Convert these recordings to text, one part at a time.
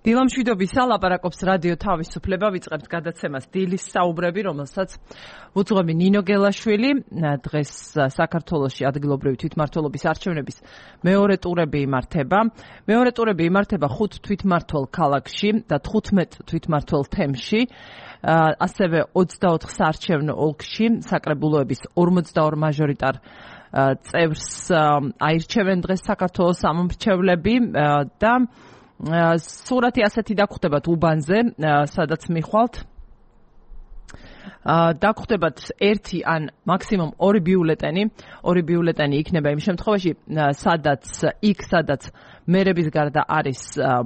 დილამშვიდობის ლაპარაკობს რადიო თავისუფლება, ვიწყებთ გადაცემას დილის საუბრები, რომელსაც უძღვები ნინო გელაშვილი. დღეს საქართველოში ადგილობრივი თვითმმართველობის არჩევნების მეორე ტურები იმართება. მეორე ტურები იმართება 5 თვითმმართველ ქალაქში და 15 თვითმმართველ თემში. ასევე 24 საარჩევნო ოლქში საკრებულოების 42 მაჟორიტარ წევრს აირჩევენ დღეს საქართველოს სამომრჩევლები და სურათი ასეთი დაგხვდებათ უბანზე, სადაც მიხვალთ. დაგხვდებათ ერთი ან მაქსიმუმ ორი ბიულეტენი. ორი ბიულეტენი იქნება იმ შემთხვევაში, სადაც მერების გარდა არის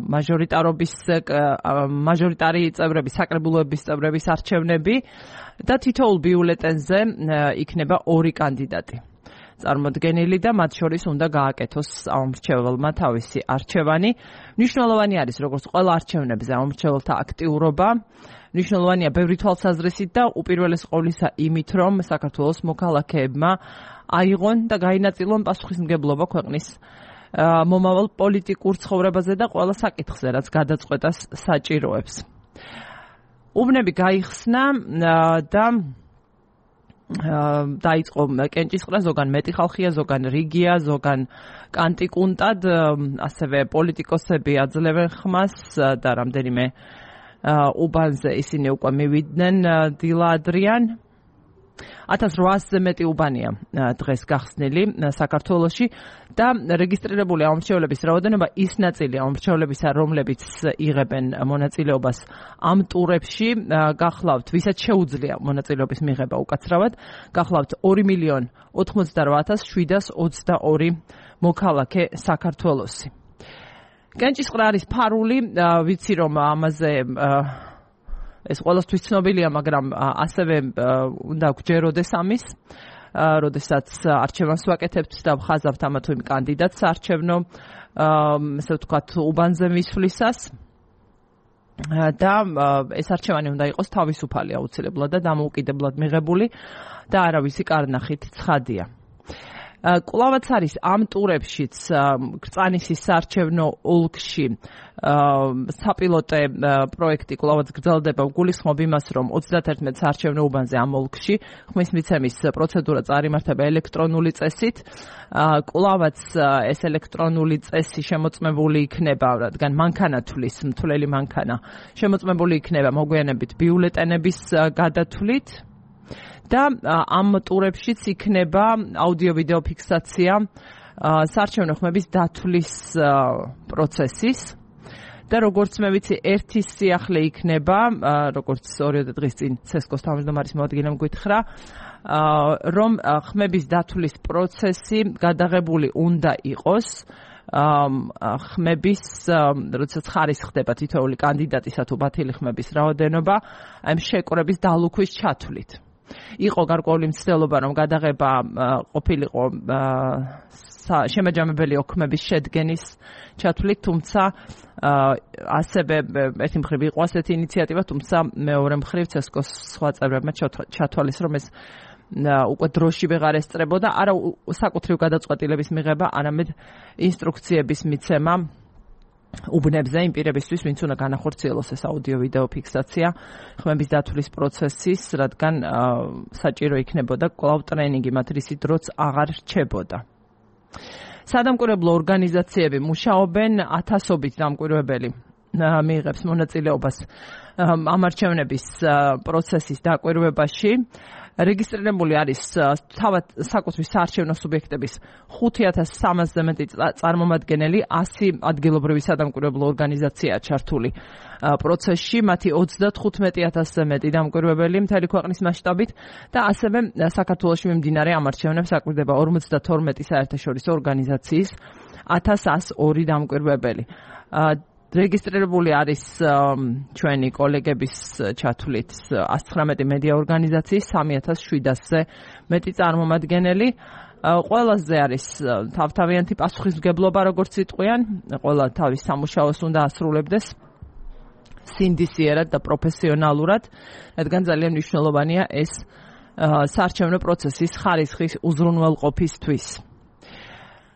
მაჟორიტარი წევრების, საკრებულოების წევრების არჩევნები და თითოეულ ბიულეტენზე იქნება ორი კანდიდატი წარმოდგენილი და მათ შორის უნდა გააკეთოს ამომრჩეველმა თავისი არჩევანი. მნიშვნელოვანი არის, როგორც ყველა არჩევნებზე, ამომრჩეველთა აქტიურობა. მნიშვნელოვანია ბევრი თვალსაზრისით და უპირველეს ყოვლისა იმით, რომ საქართველოს მოქალაქეებმა აიღონ და გაინაწილონ პასუხისმგებლობა ქვეყნის მომავალ პოლიტიკურ ცხოვრებაზე და ყველა საკითხზე, რაც გადაწყვეტას საჭიროებს. უბნები გაიხსნა და დაიწყო კენჭისყრა, ზოგან მეტი ხალხია, ზოგან რიგია, ზოგან კანტიკუნტად, ასევე პოლიტიკოსები აძლევენ ხმას და რამდენიმე უბანზე ისინი უკვე მივიდნენ დილა ადრიან. 1800-ზე მეტი უბანია დღეს გახსნილი საქართველოში და რეგისტრირებული ამომრჩევლების რაოდენობა ის ნაწილი ამომრჩევლებისა, რომლებიც იღებენ მონაწილეობას ამ ტურებში, გახლავთ, ვისაც შეუძლია მონაწილეობის მიღება უკაცრავად, გახლავთ 2,88,722 მოქალაქე საქართველოსი. კენჭისყრა არის ფარული, ვიცი რომ ამაზე ეს ყველასთვის ცნობილია, მაგრამ ასევე უნდა გვჯეროდეს ამის, როდესაც არჩევანს ვაკეთებთ და ვხაზავთ ამა თუ იმ კანდიდატს არჩევნო, ესე ვთქვათ, უბანზე მისვლისას. და ეს არჩევანი უნდა იყოს თავისუფალი აუცილებლად და დამოუკიდებლად მიღებული და არავისი კარნახით ცხადია. კვლავაც არის ამ ტურებშიც კრწანისის საარჩევნო ოლქში საპილოტე პროექტი კვლავაც გრძელდება. გულისხმობ იმას, რომ 31 საარჩევნო უბანზე ამ ოლქში ხმის მიცემის პროცედურა წარიმართება ელექტრონული წესით. კვლავაც ეს ელექტრონული წესი შემოწმებული იქნება, რადგან მანქანა თვლის, მთვლელი მანქანა შემოწმებული იქნება მოგვიანებით ბიულეტენების გადათვლით. და ამ ტურებშიც იქნება აუდიო-ვიდეო ფიქსაცია საარჩევნო ხმების დათვლის პროცესის და როგორც მე ვიცი, ერთი სიახლე იქნება, როგორც 2 დღის წინ ცესკოს თავმჯდომარის მოადგილემ გითხრა, რომ ხმების დათვლის პროცესი გადაღებული უნდა იყოს ხმების, როდესაც ხარისხდება თითოეული კანდიდატისა თუ ბათილი ხმების რაოდენობა, ამ შეკრების დალუქვის ჩათვლით. იყო გარკვეული მცდელობა, რომ გადაღება ყოფილიყო შემაჯამებელი ოქმების შედგენის ჩათვლით, თუმცა ასევე ერთი მხრივ იყო ასეთი ინიციატივა, თუმცა მეორე მხრივ ცესკოს სხვა წევრებმა ჩათვალეს, რომ ეს უკვე დროში ვეღარ ესწრებოდა, არა საკუთრივ გადაწყვეტილების მიღება, არამედ ინსტრუქციების მიცემა უბნებზე იმ პირებისთვის, ვინც უნდა განახორციელოს ეს აუდიო-ვიდეო ფიქსაცია ხმების დათვლის პროცესის, რადგან საჭირო იქნებოდა კვლავ ტრენინგი, მათ რისი დროც აღარ რჩებოდა. სადამკვირვებლო ორგანიზაციები მუშაობენ, ათასობით დამკვირვებელი მიიღებს მონაწილეობას ამ არჩევნების პროცესის დაკვირვებაში. რეგისტრირებული არის თავად საკუთრივ საარჩევნო სუბიექტების 5300-ზე მეტი წარმომადგენელი, 100 ადგილობრივი სადამკვირვებლო ორგანიზაციაა ჩართული პროცესში, მათი 35000-ზე მეტი დამკვირვებელი მთელი ქვეყნის მასშტაბით და ასევე საქართველოში მიმდინარე ამ არჩევნებს აკვირდება 52 საერთაშორისო ორგანიზაციის 1102 დამკვირვებელი. რეგისტრირებული არის ჩვენი კოლეგების ჩათვლით 119 მედია ორგანიზაციის 3700-ზე მეტი წარმომადგენელი. ყველაზე არის თავთავიანთი პასუხისმგებლობა, როგორც იტყვიან, ყველა თავის სამუშაოს უნდა ასრულებდეს სინდისიერად და პროფესიონალურად, რადგან ძალიან მნიშვნელოვანია ეს საარჩევნო პროცესის ხარისხის უზრუნველყოფისთვის.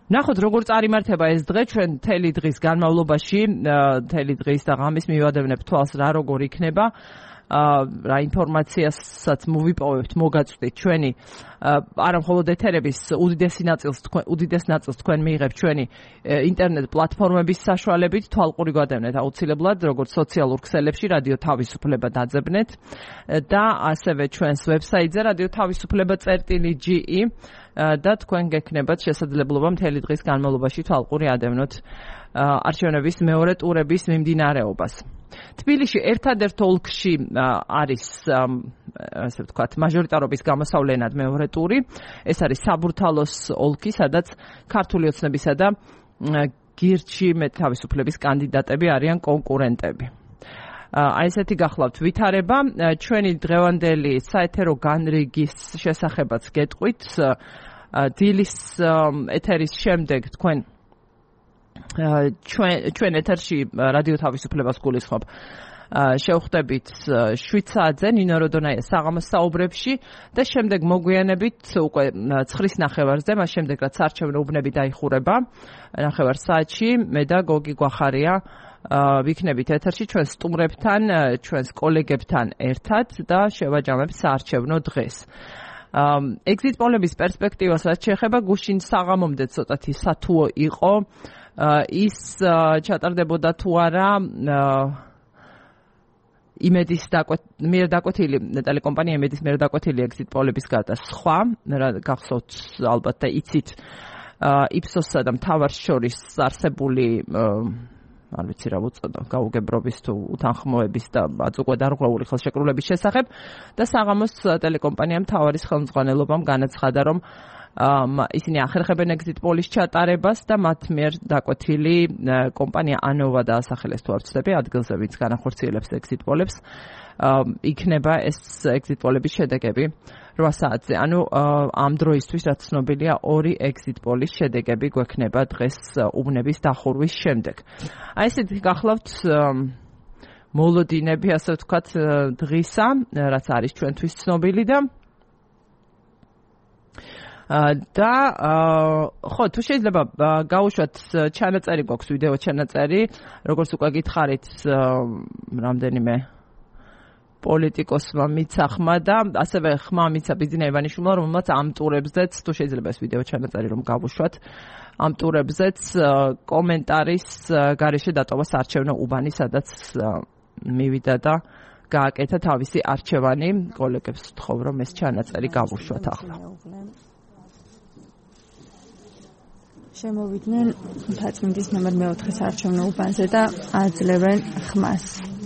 ნახოთ როგორ წარიმართება ეს დღე ჩვენ მთელი დღის განმავლობაში, მთელი დღის და ღამის მივადევნებთ თვალს რა როგორ იქნება, რა ინფორმაციასაც მოვიპოვებთ, მოგაწვდით ჩვენი არა მხოლოდ ეთერების უდიდეს ნაწილს თქვენ მიიღებთ ჩვენი ინტერნეტ პლატფორმების საშუალებით, თვალყური გვადევნეთ აუცილებლად, როგორც სოციალურ ქსელებში რადიო თავისუფლება დაძებნეთ და ასევე ჩვენს ვებსაიტზე რადიო თავისუფლება.ge და თქვენ გექნებათ შესაძლებლობა მთელი დღის განმავლობაში თვალყური ადევნოთ არჩევნების მეორე ტურების მიმდინარეობას. თბილისში ერთადერთ ოლქში არის ასე ვთქვათ მაჟორიტარობის გამოსავლენად მეორე ტური. ეს არის საბურთალოს ოლქი, სადაც ქართული ოცნებისა და გირჩი თავისუფლების კანდიდატები არიან კონკურენტები. აი ესეთი გახლავთ ვითარება. ჩვენი დღევანდელი საეთერო განრიგის შესახებაც გეტყვით. დილის ეთერის შემდეგ თქვენ ჩვენ ეთერში რადიო თავისუფლებას გულისხმობ. შევხვდებით 7 საათზე ნინო როდონაიას საღამოს საუბრებში და შემდეგ მოგვიანებით უკვე 9-ის ნახევარზე, მას შემდეგ რაც არჩევნო უბნები დაიხურება ნახევარ საათში, მე და გოგი გვახარია ვიქნებით ეთერში ჩვენ სტუმრებთან, ჩვენს კოლეგებთან ერთად და შევაჯამებთ საარჩევნო დღეს. ეგზიტ პოლების პერსპექტივასაც შეეხება გუშინ საღამომდე ცოტათი სათუო იყო ის ჩატარდებოდა თუ არა იმედის მიერ დაკვეთილი ტელეკომპანია იმედის მიერ დაკვეთილი ეგზიტ პოლების გარდა სხვა გახსოვთ ალბათ და იცით იფსოსსა და მთავარს შორის არსებული არ ვიცი რა უწოდო გაუგებრობის თუ უთანხმოების და აწუყვა დარღვეული ხელშეკრულების შესახებ და საღამოს ტელეკომპანიამ მთავარის ხელმძღვანელობამ განაცხადა რომ ისინი ახერხებენ ეგზიტ პოლის ჩატარებას და მათ მიერ დაკვეთილი კომპანია ანოვა დაასახელეს თუ არ ვცდები ადგილზე ვინც განახორციელებს ეგზიტ პოლებს იქნება ეს ეგზიტ პოლების შედეგები 8 საათზე. ანუ ამ დროისთვის რაც ცნობილია 2 ეგზიტ პოლის შედეგები გვექნება დღეს უბნების დახურვის შემდეგ. აი ესეთი გახლავთ მოლოდინები ასე ვთქვათ დღისა, რაც არის ჩვენთვის ცნობილი და ხო თუ შეიძლება გავუშვათ ჩანაწერი გვაქვს ვიდეო ჩანაწერი როგორც უკვე გითხარით რამდენიმე პოლიტიკოსმა მიცა ხმა და ასევე ხმა მიცა ბიძინა ივანიშვილმა რომელმაც ამ ტურებზეც თუ შეიძლება ეს ვიდეო ჩანაწერი რომ გავუშვათ ამ ტურებზეც კომენტარის გარეშე დატოვა საარჩევნო უბანი სადაც მივიდა და გააკეთა თავისი არჩევანი კოლეგებს ვთხოვ რომ ეს ჩანაწერი გავუშვათ ახლა შემოვიდნენ მთაწმინდის ნომერ 4 საარჩევნო უბანზე და აძლევენ ხმას.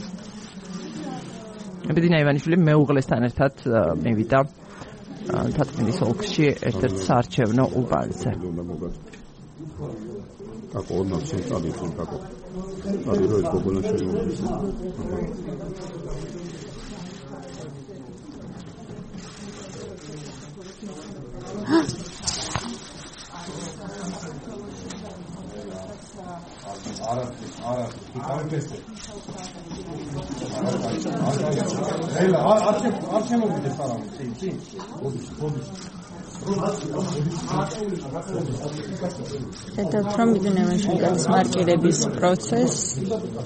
ბიძინა ივანიშვილი მეუღლესთან ერთად მივიდა მთაწმინდის ოლქში ერთ-ერთ საარჩევნო უბანზე. Tako odmah se stali tu tako. Ali roj pogodan će Þetta promiðunum šugas markirების პროცესი.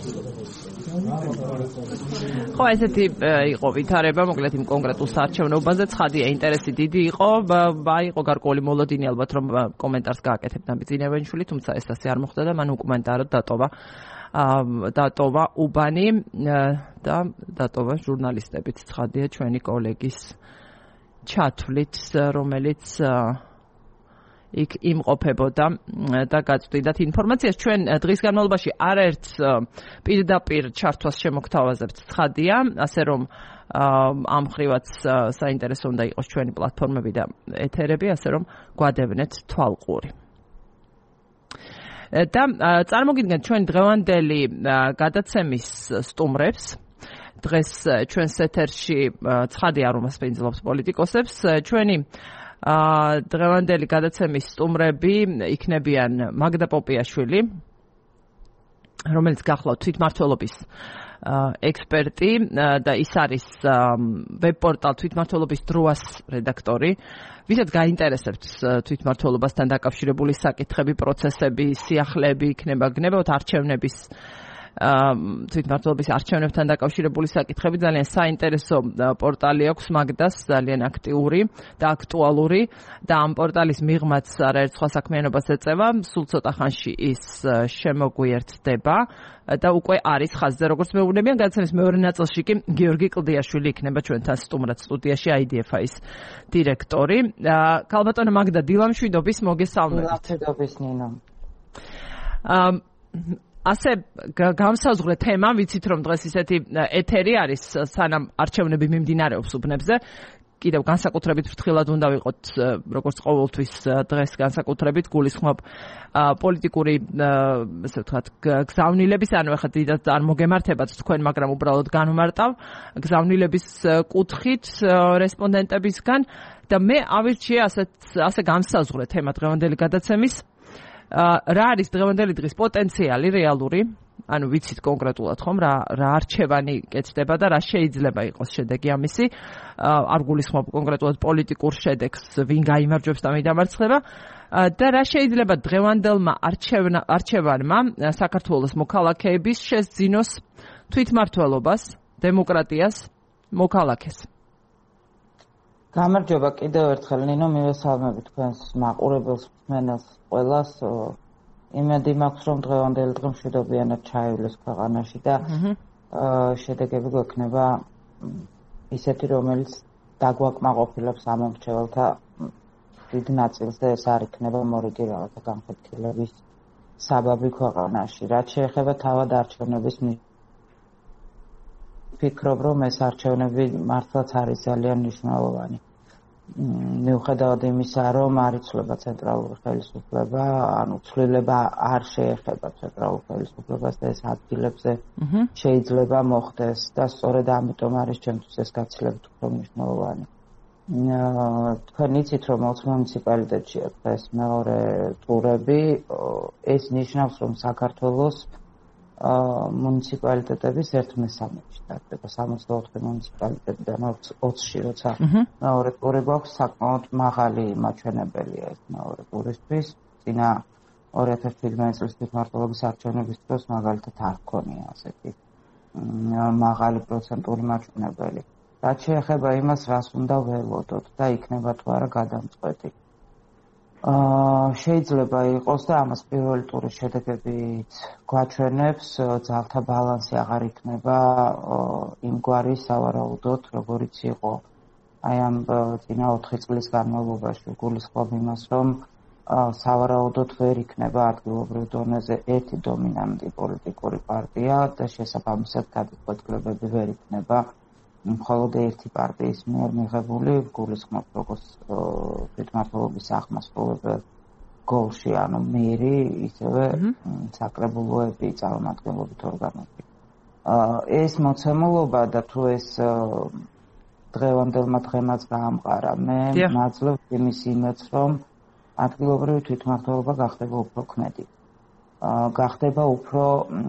ხო, ესეთი იყო ვითარება, მოკლედ იმ კონკრეტულ საარჩევნოობაზე ცხადია, ინტერესი დიდი იყო, იყო გარკვეული მოლოდინი ალბათ რომ კომენტარს გააკეთებდა ბიძინა ივანიშვილი, თუმცა ეს ასე არ მოხდა და მან უკომენტარად დატოვა უბანი და დატოვა ჟურნალისტებით ცხადია ჩვენი კოლეგის ჩათვლით, რომელიც იქ იმყოფებოდა და გაწვდიდათ ინფორმაციას ჩვენ დღის განმავლობაში არაერთ პირდაპირ ჩართვას შემოგთავაზებთ ცხადია, ასე რომ ამ ხრივაც საინტერესო უნდა იყოს ჩვენი პლატფორმები და ეთერები, ასე რომ გვადევნეთ თვალყური. და წარმოგიდგენთ ჩვენ დღევანდელი გადაცემის სტუმრებს. დღეს ჩვენს ეთერში ცხადია რომ ასპინძლობს პოლიტიკოსებს. ჩვენი დღევანდელი გადაცემის სტუმრები იქნებიან მაგდა პოპიაშვილი, რომელიც გახლავთ თვითმმართველობის ექსპერტი და ის არის ვებ-პორტალ თვითმმართველობის დროას რედაქტორი. ვისაც გაინტერესებთ თვითმმართველობასთან დაკავშირებული საკითხები, პროცესები, სიახლეები, იქნება გნებავთ არჩევნების თვითმმართველობის არჩევნებთან დაკავშირებული საკითხები ძალიან საინტერესო პორტალი აქვს მაგდას, ძალიან აქტიური და აქტუალური და ამ პორტალის მიღმაც არაერთ სხვა საქმიანობას ეწევა, სულ ცოტა ხანში ის შემოგვიერთდება და უკვე არის ხაზზე, როგორც მეუბნებიან, გადაცემის მეორე ნაწილში კი გიორგი კლდიაშვილი იქნება ჩვენთან სტუმრად სტუდიაში IDFI-ის დირექტორი. ქალბატონო მაგდა, დილამშვიდობის, მოგესალმებით. დილამშვიდობის ნინო. ასე გამსაზღვრე თემა, ვიცით რომ დღეს ისეთი ეთერი არის, სანამ არჩევნები მიმდინარეობს უბნებზე. კიდევ განსაკუთრებით ფრთხილად უნდა ვიყოთ, როგორც ყოველთვის დღეს განსაკუთრებით გულისხმობ პოლიტიკური, ასე ვთქვათ, გზავნილების, ანუ ახლა დიდად არ მოგემართებათ თქვენ, მაგრამ უბრალოდ განვმარტავ გზავნილების კუთხით რესპონდენტებისგან და მე ავირჩიე ასე გამსაზღვრე თემა დღევანდელი გადაცემის. რა არის დღევანდელი დღის პოტენციალი რეალური? ანუ ვიცით კონკრეტულად ხომ რა არჩევანი კეთდება და რა შეიძლება იყოს შედეგი ამისი. არ გულისხმობ კონკრეტულად პოლიტიკურ შედეგს, ვინ გაიმარჯვებს და ვინ დამარცხება და რა შეიძლება დღევანდელმა არჩევანმა საქართველოს მოქალაქეების შესძინოს თვითმმართველობას, დემოკრატიას, მოქალაქეს. გამარჯობა კიდევ ერთხელ ნინო, მივესალმები თქვენს მაყურებელს, მსმენელს ყველას. იმედი მაქვს, რომ დღევანდელი დღე მშვიდობიანად ჩაივლის ქვეყანაში და შედეგები გვექნება ისეთი, რომელიც დაგვაკმაყოფილებს ამომრჩეველთა დიდ ნაწილს და ეს არ იქნება მორიგი რაღაცა განხეთქილების საბაბი ქვეყანაში. რაც შეეხება თავად არჩევნების ვფიქრობ, რომ ეს არჩევნები მართლაც არის ძალიან მნიშვნელოვანი. მიუხედავად იმისა, რომ არ იცვლება ცენტრალური ხელისუფლება, ანუ ცვლილება არ შეეხება ცენტრალურ ხელისუფლებას და ეს ადგილებზე შეიძლება მოხდეს და სწორედ ამიტომ არის ჩემთვის ეს გაცილებით უფრო მნიშვნელოვანი. თქვენ იცით, რომ 20 მუნიციპალიტეტშია დღეს მეორე ტურები, ეს ნიშნავს, რომ საქართველოს მუნიციპალიტეტების 1/3-ში დადგება 64 მუნიციპალიტეტიდან 20-ში, როცა მეორე ტური გვაქვს, საკმაოდ მაღალი მაჩვენებელია ეს მეორე ტურისთვის. წინა 2017 წლის თვითმმართველობის არჩევნების დროს მაგალითად არ ჰქონია ასეთი მაღალი პროცენტული მაჩვენებელი. რაც შეეხება იმას, რას უნდა ველოდოთ და იქნება თუ არა გადამწყვეტი. შეიძლება იყოს და ამას პირველი ტურის შედეგებით გვაჩვენებს, ძალთა ბალანსი აღარ იქნება იმგვარი სავარაუდოდ, როგორიც იყო აი ამ წინა 4 წლის განმავლობაში. გულისხმობ იმას, რომ სავარაუდოდ ვერ იქნება ადგილობრივ დონეზე ერთი დომინანტი პოლიტიკური პარტია და შესაბამისად გადაწყვეტილებები ვერ იქნება მხოლოდ ერთი პარტიის მიერ მიღებული. გულისხმობ როგორც თვითმმართველობის აღმასრულებელ გოლში, ანუ მერი, ისევე საკრებულოები, წარმომადგენლობით ორგანოები. ეს მოცემულობა და თუ ეს დღევანდელმა დღემაც გაამყარა, მე მაძლევ იმის იმედს, რომ ადგილობრივი თვითმმართველობა გახდება უფრო ქმედი. გახდება უფრო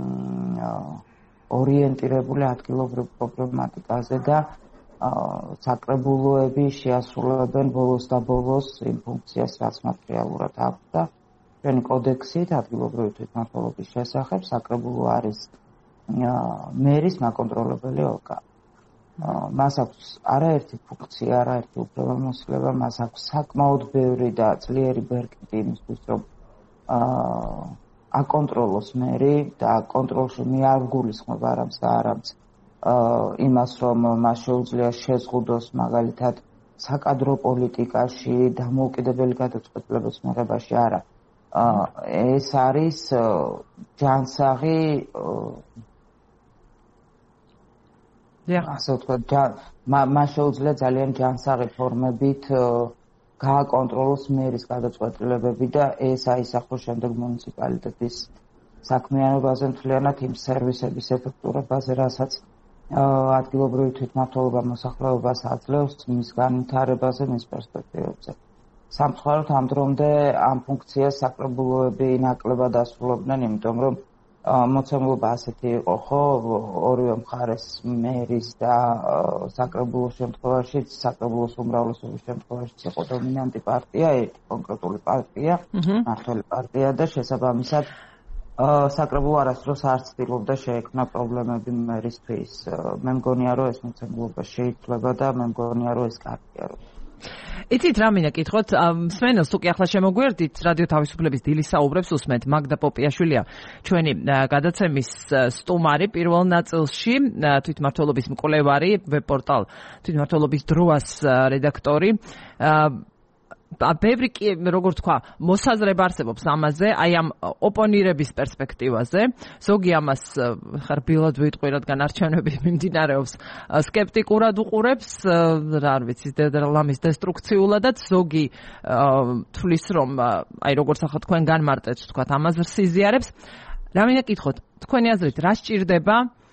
ორიენტირებული ადგილობრივ პრობლემატიკაზე და საკრებულოები შეასრულებენ ბოლოს და ბოლოს იმ ფუნქციას, რაც მათ რეალურად აქვს და ჩვენი კოდექსით ადგილობრივი თვითმმართველობის შესახებ საკრებულო არის მერის მაკონტროლებელი ორგანო. მას აქვს არაერთი ფუნქცია, არაერთი უფლებამოსილება, მას აქვს საკმაოდ ბევრი და ძლიერი ბერკეტი იმისთვის, რომ აკონტროლოს მერი და კონტროლში მე არ გულისხმობ არამც და არამც იმას, რომ მას შეუძლია შეზღუდოს მაგალითად საკადრო პოლიტიკაში, დამოუკიდებელი გადაწყვეტილებების მიღებაში, არა. ეს არის ჯანსაღი ასე ვთქვათ, მას შეუძლია ძალიან ჯანსაღი ფორმებით გააკონტროლოს მერის გადაწყვეტილებები და ეს აისახოს შემდეგ მუნიციპალიტეტის საქმიანობაზე, მთლიანად იმ სერვისების ეფექტურობაზე, რასაც ადგილობრივი თვითმმართველობა მოსახლეობას აძლევს მის განვითარებაზე, მის პერსპექტივებზე. სამწუხაროდ ამ დრომდე ამ ფუნქციას საკრებულოები ნაკლებად ასრულებდნენ, იმიტომ რომ მოცემულობა ასეთი იყო, ხო, ორივე მხარეს მერის და საკრებულოს შემთხვევაში, საკრებულოს უმრავლესობის შემთხვევაში იყო დომინანტი პარტია, ერთი კონკრეტული პარტია, მმართველი პარტია და შესაბამისად საკრებულო არასდროს არ ცდილობდა შეექმნა პრობლემები მერისთვის. მე მგონია, რომ ეს მოცემულობა შეიძლება და მე მგონია, რომ ეს კარგია. იცით რა მინდა კითხოთ, მსმენელს თუ კი ახლა შემოგვერდით, რადიო თავისუფლების დილის საუბრებს უსმენთ. მაგდა პოპიაშვილია ჩვენი გადაცემის სტუმარი პირველ ნაწილში, თვითმმართველობის მკვლევარი, ვებ-პორტალ თვითმმართველობის დროას რედაქტორი. ბევრი კი, როგორ თქვა, მოსაზრება არსებობს ამაზე, აი ამ ოპონირების პერსპექტივაზე. ზოგი ამას ხარბილად ვიტყვი, რადგან არჩევნები მიმდინარეობს, სკეპტიკურად უყურებს, რა არ ვიცი, ლამის დესტრუქციულადაც, ზოგი თვლის, რომ აი როგორც ახლა თქვენ განმარტეთ, თქვა, ამას სიზიარებს. რა მინდა კითხოთ, თქვენი აზრით, რა სჭირდება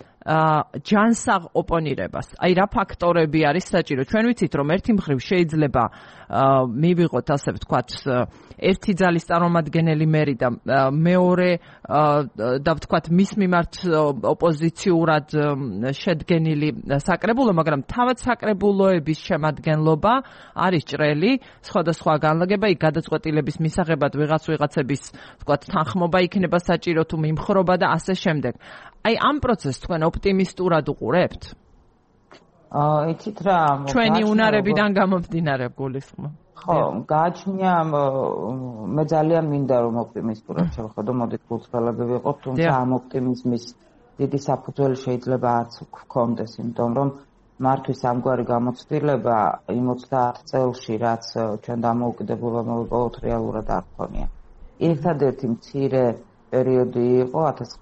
ჯანსაღ ოპონირებას. აი რა ფაქტორები არის საჭირო? ჩვენ ვიცით, რომ ერთი მხრივ შეიძლება მივიღოთ, ასე ვთქვათ, ერთი ძალის წარმომადგენელი მერი და მეორე და ვთქვათ, მის მიმართ ოპოზიციურად შედგენილი საკრებულო, მაგრამ თავად საკრებულოების შემადგენლობა არის ჭრელი, სხვადასხვა განლაგება, იქ გადაწყვეტილების მისაღებად ვიღაცების, ვთქვათ, თანხმობა იქნება საჭირო თუ მიმხრობა და ასე შემდეგ. აი ამ პროცესს თქვენ ოპტიმისტურად უყურებთ? იცით რა, ჩვენი უნარებიდან გამომდინარე გულისხმობ. ხო, გააჩნია, მე ძალიან მინდა რომ ოპტიმისტურად შევხედო, მოდით გულწრფელები ვიყოთ, თუმცა ამ ოპტიმიზმის დიდი საფუძველი შეიძლება არც გქონდეს, იმიტომ რომ მართვის ამგვარი გამოცდილება იმ 30 წელში, რაც ჩვენ დამოუკიდებლობა მოვიპოვოთ, რეალურად არ ქონია. ერთადერთი მცირე პერიოდი იყო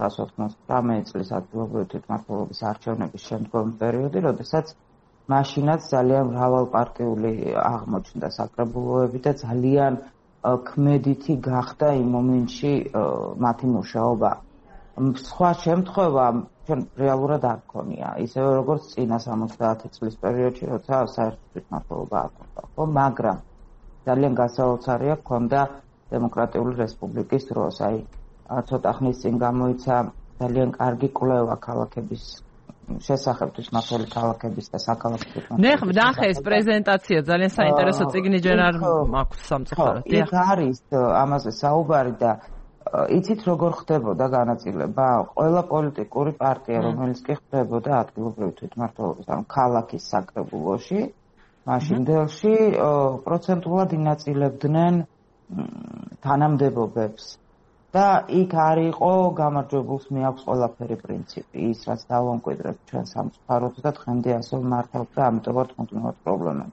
1999 წლის ადგილობრივი თვითმმართველობის არჩევნების შემდგომი პერიოდი, როდესაც მაშინაც ძალიან მრავალპარტიული აღმოჩნდა საკრებულოები და ძალიან ქმედითი გახდა იმ მომენტში მათი მუშაობა. სხვა შემთხვევა ჩვენ რეალურად არ გქონია, ისევე როგორც წინა 70 წლის პერიოდში, როცა საერთო თვითმმართველობა არ ქონდა, ხო, მაგრამ ძალიან გასაოცარია ქონდა დემოკრატიული რესპუბლიკის დროს, აი ცოტა ხნის წინ გამოიცა ძალიან კარგი კვლევა ქალაქების შესახებ, თვითმმართველი ქალაქების და საქალაქო თვითმმართველობის. ნახე ეს პრეზენტაცია, ძალიან საინტერესო წიგნი ჯერ არ მაქვს სამწუხაროდ. იქ არის ამაზე საუბარი და იცით როგორ ხდებოდა განაწილება? ყველა პოლიტიკური პარტია, რომელიც კი ხდებოდა ადგილობრივი თვითმმართველობის, ანუ ქალაქის საკრებულოში, მაშინდელში პროცენტულად ინაწილებდნენ თანამდებობებს. და იქ არ იყო გამარჯვებულს მიაქვს ყველაფერი პრინციპი, ის რაც დავამკვიდრებთ ჩვენ სამწუხაროდ და დღემდე ასე მართავს და ამიტომაც მუდმივად პრობლემები.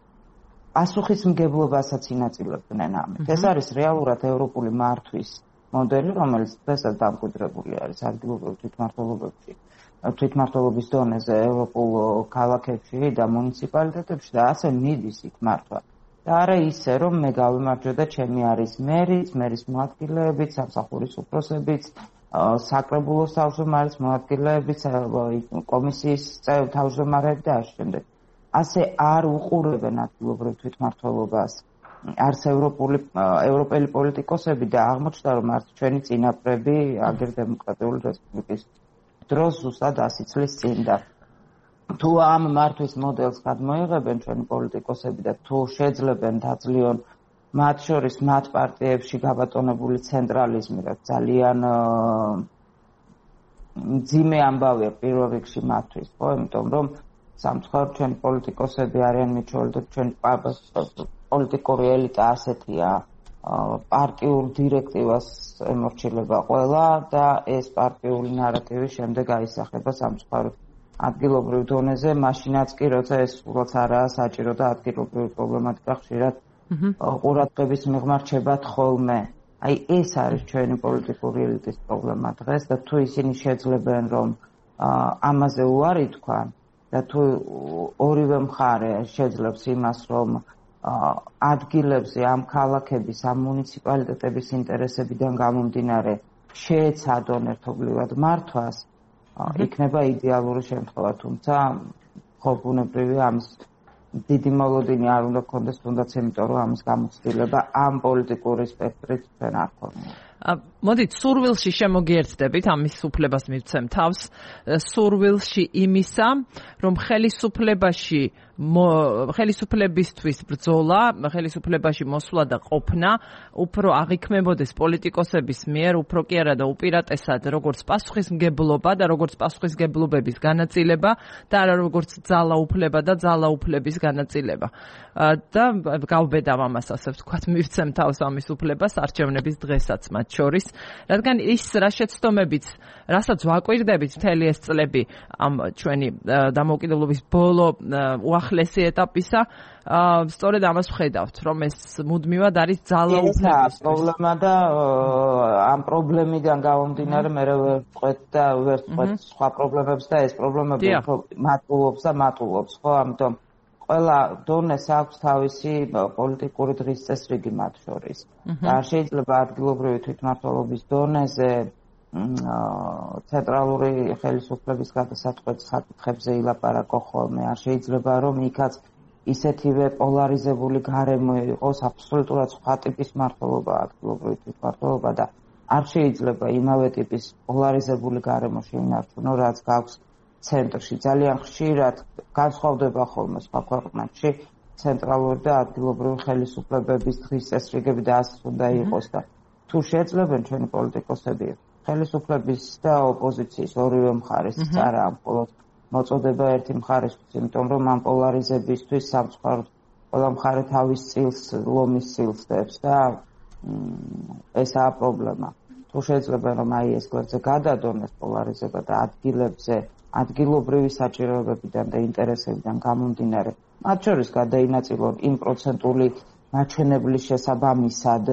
პასუხისმგებლობასაც ინაწილებდნენ ამით. ეს არის რეალურად ევროპული მართვის მოდელი, რომელიც დღესაც დამკვიდრებული არის ადგილობრივ თვითმმართველობებში, თვითმმართველობის დონეზე ევროპულ ქალაქებში და მუნიციპალიტეტებში და ასე მიდის იქ მართვა. და არა ისე, რომ მე გავიმარჯვე და ჩემი არის მერის მოადგილეებიც, სამსახურის უფროსებიც, საკრებულოს თავმჯდომარის მოადგილეებიც, კომისიის თავმჯდომარეები და ასე შემდეგ. ასე არ უყურებენ ადგილობრივ თვითმმართველობას არც ევროპელი პოლიტიკოსები და აღმოჩნდა, რომ არც ჩვენი წინაპრები აგერ დემოკრატიული რესპუბლიკის დროს ზუსტად 100 წლის წინ და თუ ამ მართვის მოდელს გადმოიღებენ ჩვენი პოლიტიკოსები და თუ შეძლებენ დაძლიონ მათ შორის მათ პარტიებში გაბატონებული ცენტრალიზმი, რაც ძალიან მძიმე ამბავია პირველ რიგში მათთვის, ხო, იმიტომ რომ სამწუხაროდ ჩვენი პოლიტიკოსები არიან მიჩვეული და ჩვენი პოლიტიკური ელიტა ასეთია, პარტიულ დირექტივას ემორჩილება ყველა და ეს პარტიული ნარატივი შემდეგ აისახება სამწუხაროდ ადგილობრივ დონეზე, მაშინაც კი როცა ეს სულაც არაა საჭირო და ადგილობრივი პრობლემატიკა ხშირად ყურადღების მიღმა რჩებათ ხოლმე. აი ეს არის ჩვენი პოლიტიკური ელიტის პრობლემა დღეს და თუ ისინი შეძლებენ რომ ამაზე უარი თქვან და თუ ორივე მხარე შეძლებს იმას რომ ადგილებზე ამ ქალაქების, ამ მუნიციპალიტეტების ინტერესებიდან გამომდინარე შეეცადონ ერთობლივად მართვას, იქნება იდეალური შემთხვევა, თუმცა ხო ბუნებრივია ამის დიდი მოლოდინი არ უნდა გქონდეს, თუნდაც იმიტომ რომ ამის გამოცდილება ამ პოლიტიკური სპექტრით ჩვენ არ ქონია. მოდით სურვილში შემოგიერთდებით, ამის უფლებას მივცემ თავს, სურვილში იმისა, რომ ხელისუფლებისთვის ბრძოლა, ხელისუფლებაში მოსვლა და ყოფნა უფრო აღიქმებოდეს პოლიტიკოსების მიერ, უფრო კი არა და უპირატესად როგორც პასუხისმგებლობა და როგორც პასუხისმგებლობების განაწილება და არა როგორც ძალაუფლება და ძალაუფლების განაწილება. და გავბედავ ამას, ასე ვთქვათ, მივცემ თავს ამის უფლებას არჩევნების დღესაც მათ შორის, რადგან ის რა შეცდომებით, რასაც ვაკვირდებით მთელი ეს წლები ამ ჩვენი დამოუკიდებლობის ბოლო უახლესი ეტაპისა, სწორედ ამას ვხედავთ, რომ ეს მუდმივად არის ძალაუფლების პრობლემა და ამ პრობლემიდან გამომდინარე მე ვყვეთ და ვერ ვყვეთ სხვა პრობლემებს და ეს პრობლემები უფრო მატულობს და მატულობს, ხო, ამიტომ ყველა დონეს აქვს თავისი პოლიტიკური დღის წესრიგი მათ შორის. და შეიძლება ადგილობრივი თვითმმართველობის დონეზე ცენტრალური ხელისუფლების გადასაწყვეტ საკითხებზე ილაპარაკო ხოლმე. არ შეიძლება რომ იქაც ისეთივე პოლარიზებული გარემო იყოს, აბსოლუტურად სხვა ტიპის მმართველობა, ადგილობრივი თვითმმართველობა და არ შეიძლება იმავე ტიპის პოლარიზებული გარემო შეინარჩუნო, რაც გაქვს ცენტრში. ძალიან ხშირად განსხვავდება ხოლმე სხვა ქვეყნებში ცენტრალური და ადგილობრივი ხელისუფლებების დღის წესრიგები და ასე უნდა იყოს და თუ შეეძლებენ ჩვენი პოლიტიკოსები ხელისუფლების და ოპოზიციის ორივე მხარის არა მხოლოდ მოწოდება ერთი მხარისთვის, იმიტომ რომ ამ პოლარიზებისთვის სამწუხაროდ ყველა მხარე თავის წილს, ლომის წილს დებს და ესაა პრობლემა. თუ შეეძლებენ რომ აი ეს გვერდზე გადადონეს პოლარიზება და ადგილებზე ადგილობრივი საჭიროებებიდან და ინტერესებიდან გამომდინარე, მათ შორის გადაინაწილონ იმ პროცენტული მაჩვენებლის შესაბამისად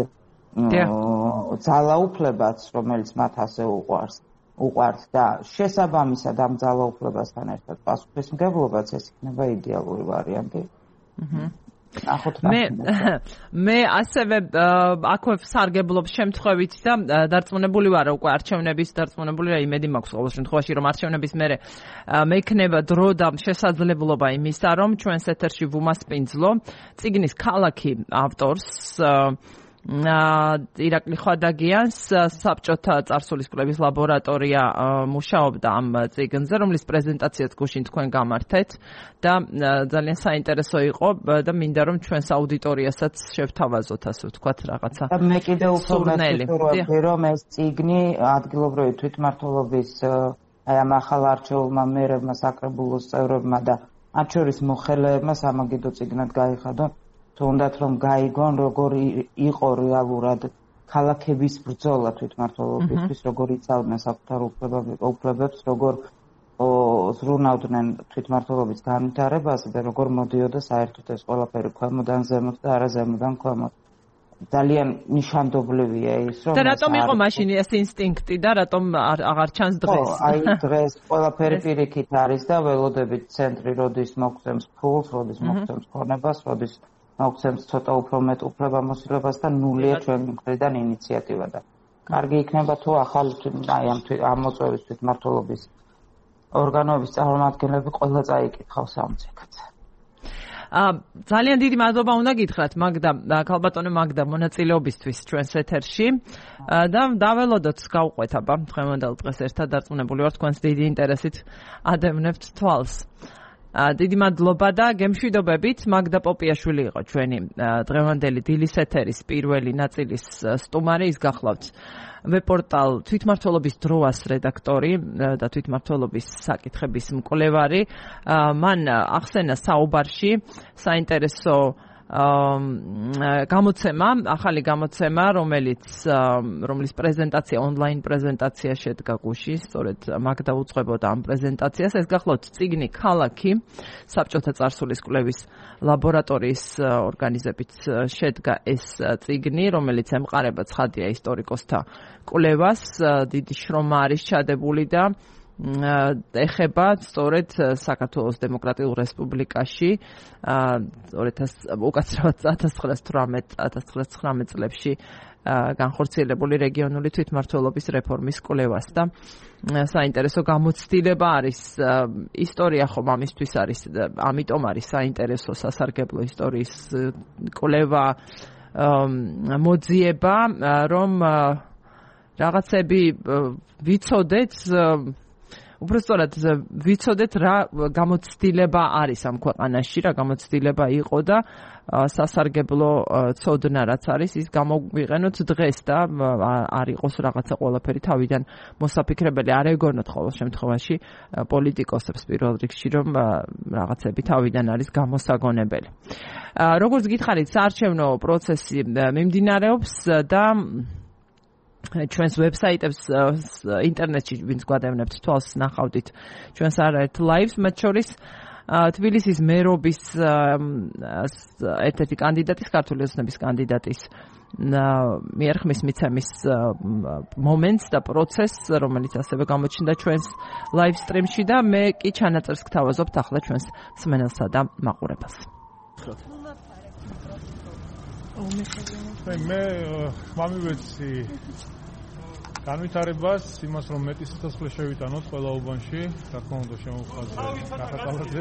ძალაუფლებაც, რომელიც მათ ასე უყვართ და შესაბამისად ამ ძალაუფლებასთან ერთად პასუხისმგებლობაც, ეს იქნება იდეალური ვარიანტი. მე ასევე აქვე სარგებლობ შემთხვევით და დარწმუნებული ვარ უკვე არჩევნების დარწმუნებული რა იმედი მაქვს ყოველ შემთხვევაში რომ არჩევნების მერე მექნება დრო და შესაძლებლობა იმისა რომ ჩვენს ეთერში ვუმასპინძლო წიგნის ქალაქი ავტორს ირაკლი ხვადაგიანს საბჭოთა წარსულის კვლევის ლაბორატორია მუშაობდა ამ წიგნზე, რომლის პრეზენტაციაც გუშინ თქვენ გამართეთ და ძალიან საინტერესო იყო და მინდა რომ ჩვენს აუდიტორიასაც შევთავაზოთ, ასე ვთქვათ, რაღაცა. მე კიდევ უფრო მეთქი რომ ეს წიგნი ადგილობრივი თვითმმართველობის აი ამ ახალ არჩეულმა მერებმა, საკრებულოს წევრებმა და მათ შორის მოხელეებმა სამაგიდო წიგნად გაიხადონ. თუნდაც რომ გაიგონ როგორ იყო რეალურად ქალაქების ბრძოლა თვითმმართველობისთვის, როგორ იცავდნენ საკუთარ უფლებებს, როგორ ზრუნავდნენ თვითმმართველობის განვითარებას და როგორ მოდიოდა საერთოდ ეს ყველაფერი ქვემოდან ზემოთ და არა ზემოდან ქვემოთ. ძალიან ნიშანდობლივია ის რომ და რატომ იყო მაშინ ეს ინსტინქტი და რატომ აღარ ჩანს დღეს? აი დღეს ყველაფერი პირიქით არის და ველოდებით ცენტრი როდის მოგცემს ფულს, როდის მოგცემს ქონებას, როდის მოგცემს ცოტა უფრო მეტ უფლებამოსილებას და ნულია ჩვენი მხრიდან ინიციატივა და კარგი იქნება თუ ახალი აი ამ მოწვევის თვითმმართველობის ორგანოების წარმომადგენლები ყველა წაიკითხავს ამ წიგნს. ძალიან დიდი მადლობა უნდა გითხრათ მაგდა, ქალბატონო მაგდა მონაწილეობისთვის ჩვენს ეთერში და დაველოდოთ გავყვეთ აბა დღევანდელ დღეს ერთად დარწმუნებული ვარ თქვენს დიდი ინტერესით ადევნებთ თვალს. დიდი მადლობა და გემშვიდობებით. მაგდა პოპიაშვილი იყო ჩვენი დღევანდელი დილის ეთერის პირველი ნაწილის სტუმარი. ის გახლავთ ვებპორტალ თვითმმართველობის დროას რედაქტორი და თვითმმართველობის საკითხების მკვლევარი. მან ახსენა საუბარში საინტერესო გამოცემა, ახალი გამოცემა, რომლის პრეზენტაცია, ონლაინ პრეზენტაცია შედგა გუშინ, სწორედ მაგდა უძღვებოდა ამ პრეზენტაციას. ეს გახლავთ წიგნი ქალაქი, საბჭოთა წარსულის კვლევის ლაბორატორიის ორგანიზებით შედგა ეს წიგნი, რომელიც ემყარება ცხადია ისტორიკოსთა კვლევას, დიდი შრომა არის ჩადებული და ეხება სწორედ საქართველოს დემოკრატიულ რესპუბლიკაში 1918-1919 წლებში განხორციელებული რეგიონული თვითმმართველობის რეფორმის კვლევას და საინტერესო გამოცდილება არის ისტორია ხომ ამისთვის არის ამიტომ არის საინტერესო სასარგებლო ისტორიის კვლევა მოძიება რომ რაღაცები ვიცოდეთ უბრალოდ ვიცოდეთ რა გამოცდილება არის ამ ქვეყანაში, რა გამოცდილება იყო და სასარგებლო ცოდნა რაც არის ის გამოვიყენოთ დღეს და არ იყოს რაღაცა ყველაფერი თავიდან მოსაფიქრებელი, არ ეგონოთ ყოველ შემთხვევაში პოლიტიკოსებს პირველ რიგში რომ რაღაცები თავიდან არის გამოსაგონებელი. როგორც გითხარით, საარჩევნო პროცესი მიმდინარეობს და ჩვენს ვებსაიტებს ინტერნეტში ვინც გვადევნებთ თვალს ნახავდით ჩვენს არაერთ ლაივს, მათ შორის თბილისის მერობის ერთ-ერთი კანდიდატის, ქართული ოცნების კანდიდატის მიერხმის მიცემის მომენტს და პროცესს, რომელიც ასევე გამოჩნდა ჩვენს ლაივ სტრიმში და მე კი ჩანაწერს გთავაზობთ ახლა ჩვენს მსმენელსა და მაყურებელს. მე მამივეცი განვითარებას, იმას რომ მეტი სიცოცხლე შევიტანოთ ყველა უბანში, რა თქმა უნდა შემოვხაზრეთ კახაკალაძე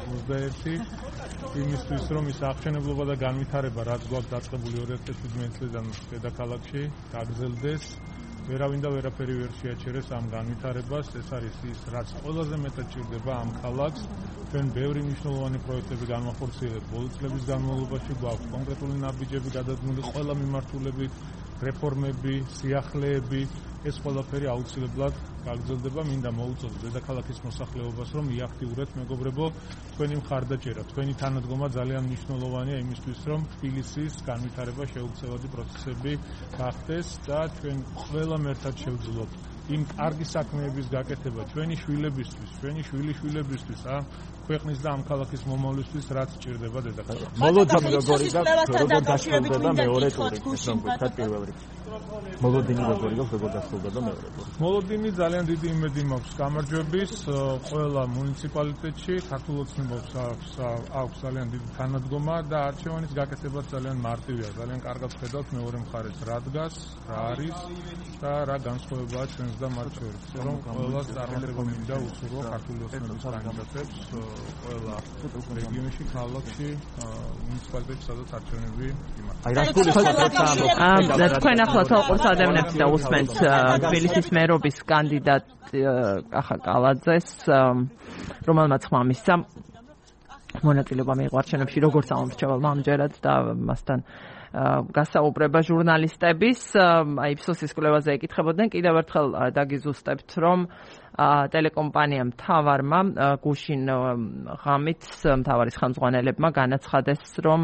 21 იმისთვის რომ ის აღჩენებლობა და განვითარება რაც გვაქვს დაწყებული 2017 წლიდან დედაქალაქში გაგრძელდეს. ვერავინ და ვერაფერი ვერ შეაჩერეს ამ განვითარებას. ეს არის ის რაც ყველაზე მეტად ჭირდება ამ ქალაქს. ჩვენ ბევრი მნიშვნელოვანი პროექტები განვახორციელებთ ბოლო წლების განმავლობაში, გვაქვს კონკრეტული ნაბიჯები გადადგმული ყველა მიმართულებით, რეფორმები, სიახლეები, ეს ყველაფერი აუცილებლად გაგრძელდება. მინდა მოუწოდოთ დედაქალაქის მოსახლეობას რომ იაქტიურეთ მეგობრებო თქვენი მხარდაჭერა, თქვენი თანადგომა ძალიან მნიშვნელოვანია იმისთვის რომ თბილისის განვითარება შეუცვლელი პროცესები გახდეს და ჩვენ ყველამ ერთად შევძლოთ იმ კარგი საქმეების გაკეთება ჩვენი შვილებისთვის, ჩვენი შვილიშვილებისთვის, ქვეყნის და ამ ქალაქის მომავლისთვის რაც ჭირდება დედაქალაქს. მოლოდინი როგორი გაქვს, როგორ დასრულდება მეორე ტური, რომ გითხრათ პირველ რიგში. მოლოდინი როგორი გაქვს, როგორ დასრულდება მეორე ტური. მოლოდინი ძალიან დიდი იმედი მაქვს გამარჯვების ყველა მუნიციპალიტეტში, ქართულ ოცნებებს აქვს ძალიან დიდი თანადგომა და არჩევანის გაკეთებაც ძალიან მარტივია. ძალიან კარგად ხედავთ მეორე მხარეს რა დგას, რა არის და რა განსხვავებაა ჩვენს და მათ შორის. რომ ყველას წარმატება მინდა უსურვო ქართული ოცნების კანდიდატებს ყველა რეგიონში, ქალაქში, მუნიციპალიტეტში, სადაც არჩევნები იმართება. აი რა გულისხმობთ თქვენ ახლა თალყურს ადევნებთ და უსმენთ თბილისის მერობის კანდიდატ კახაკალაძეს, რომელმაც ხმამისცა მონაწილეობა მიიღო არჩევნებში როგორც ამომრჩეველმა ამჯერად და მასთან გასაუბრება ჟურნალისტების, აი იფსოსის კვლევაზე ეკითხებოდნენ, კიდევ ერთხელ დაგიზუსტებთ, რომ ტელეკომპანია მთავარმა გუშინ ღამით მთავარის ხელმძღვანელებმა განაცხადეს, რომ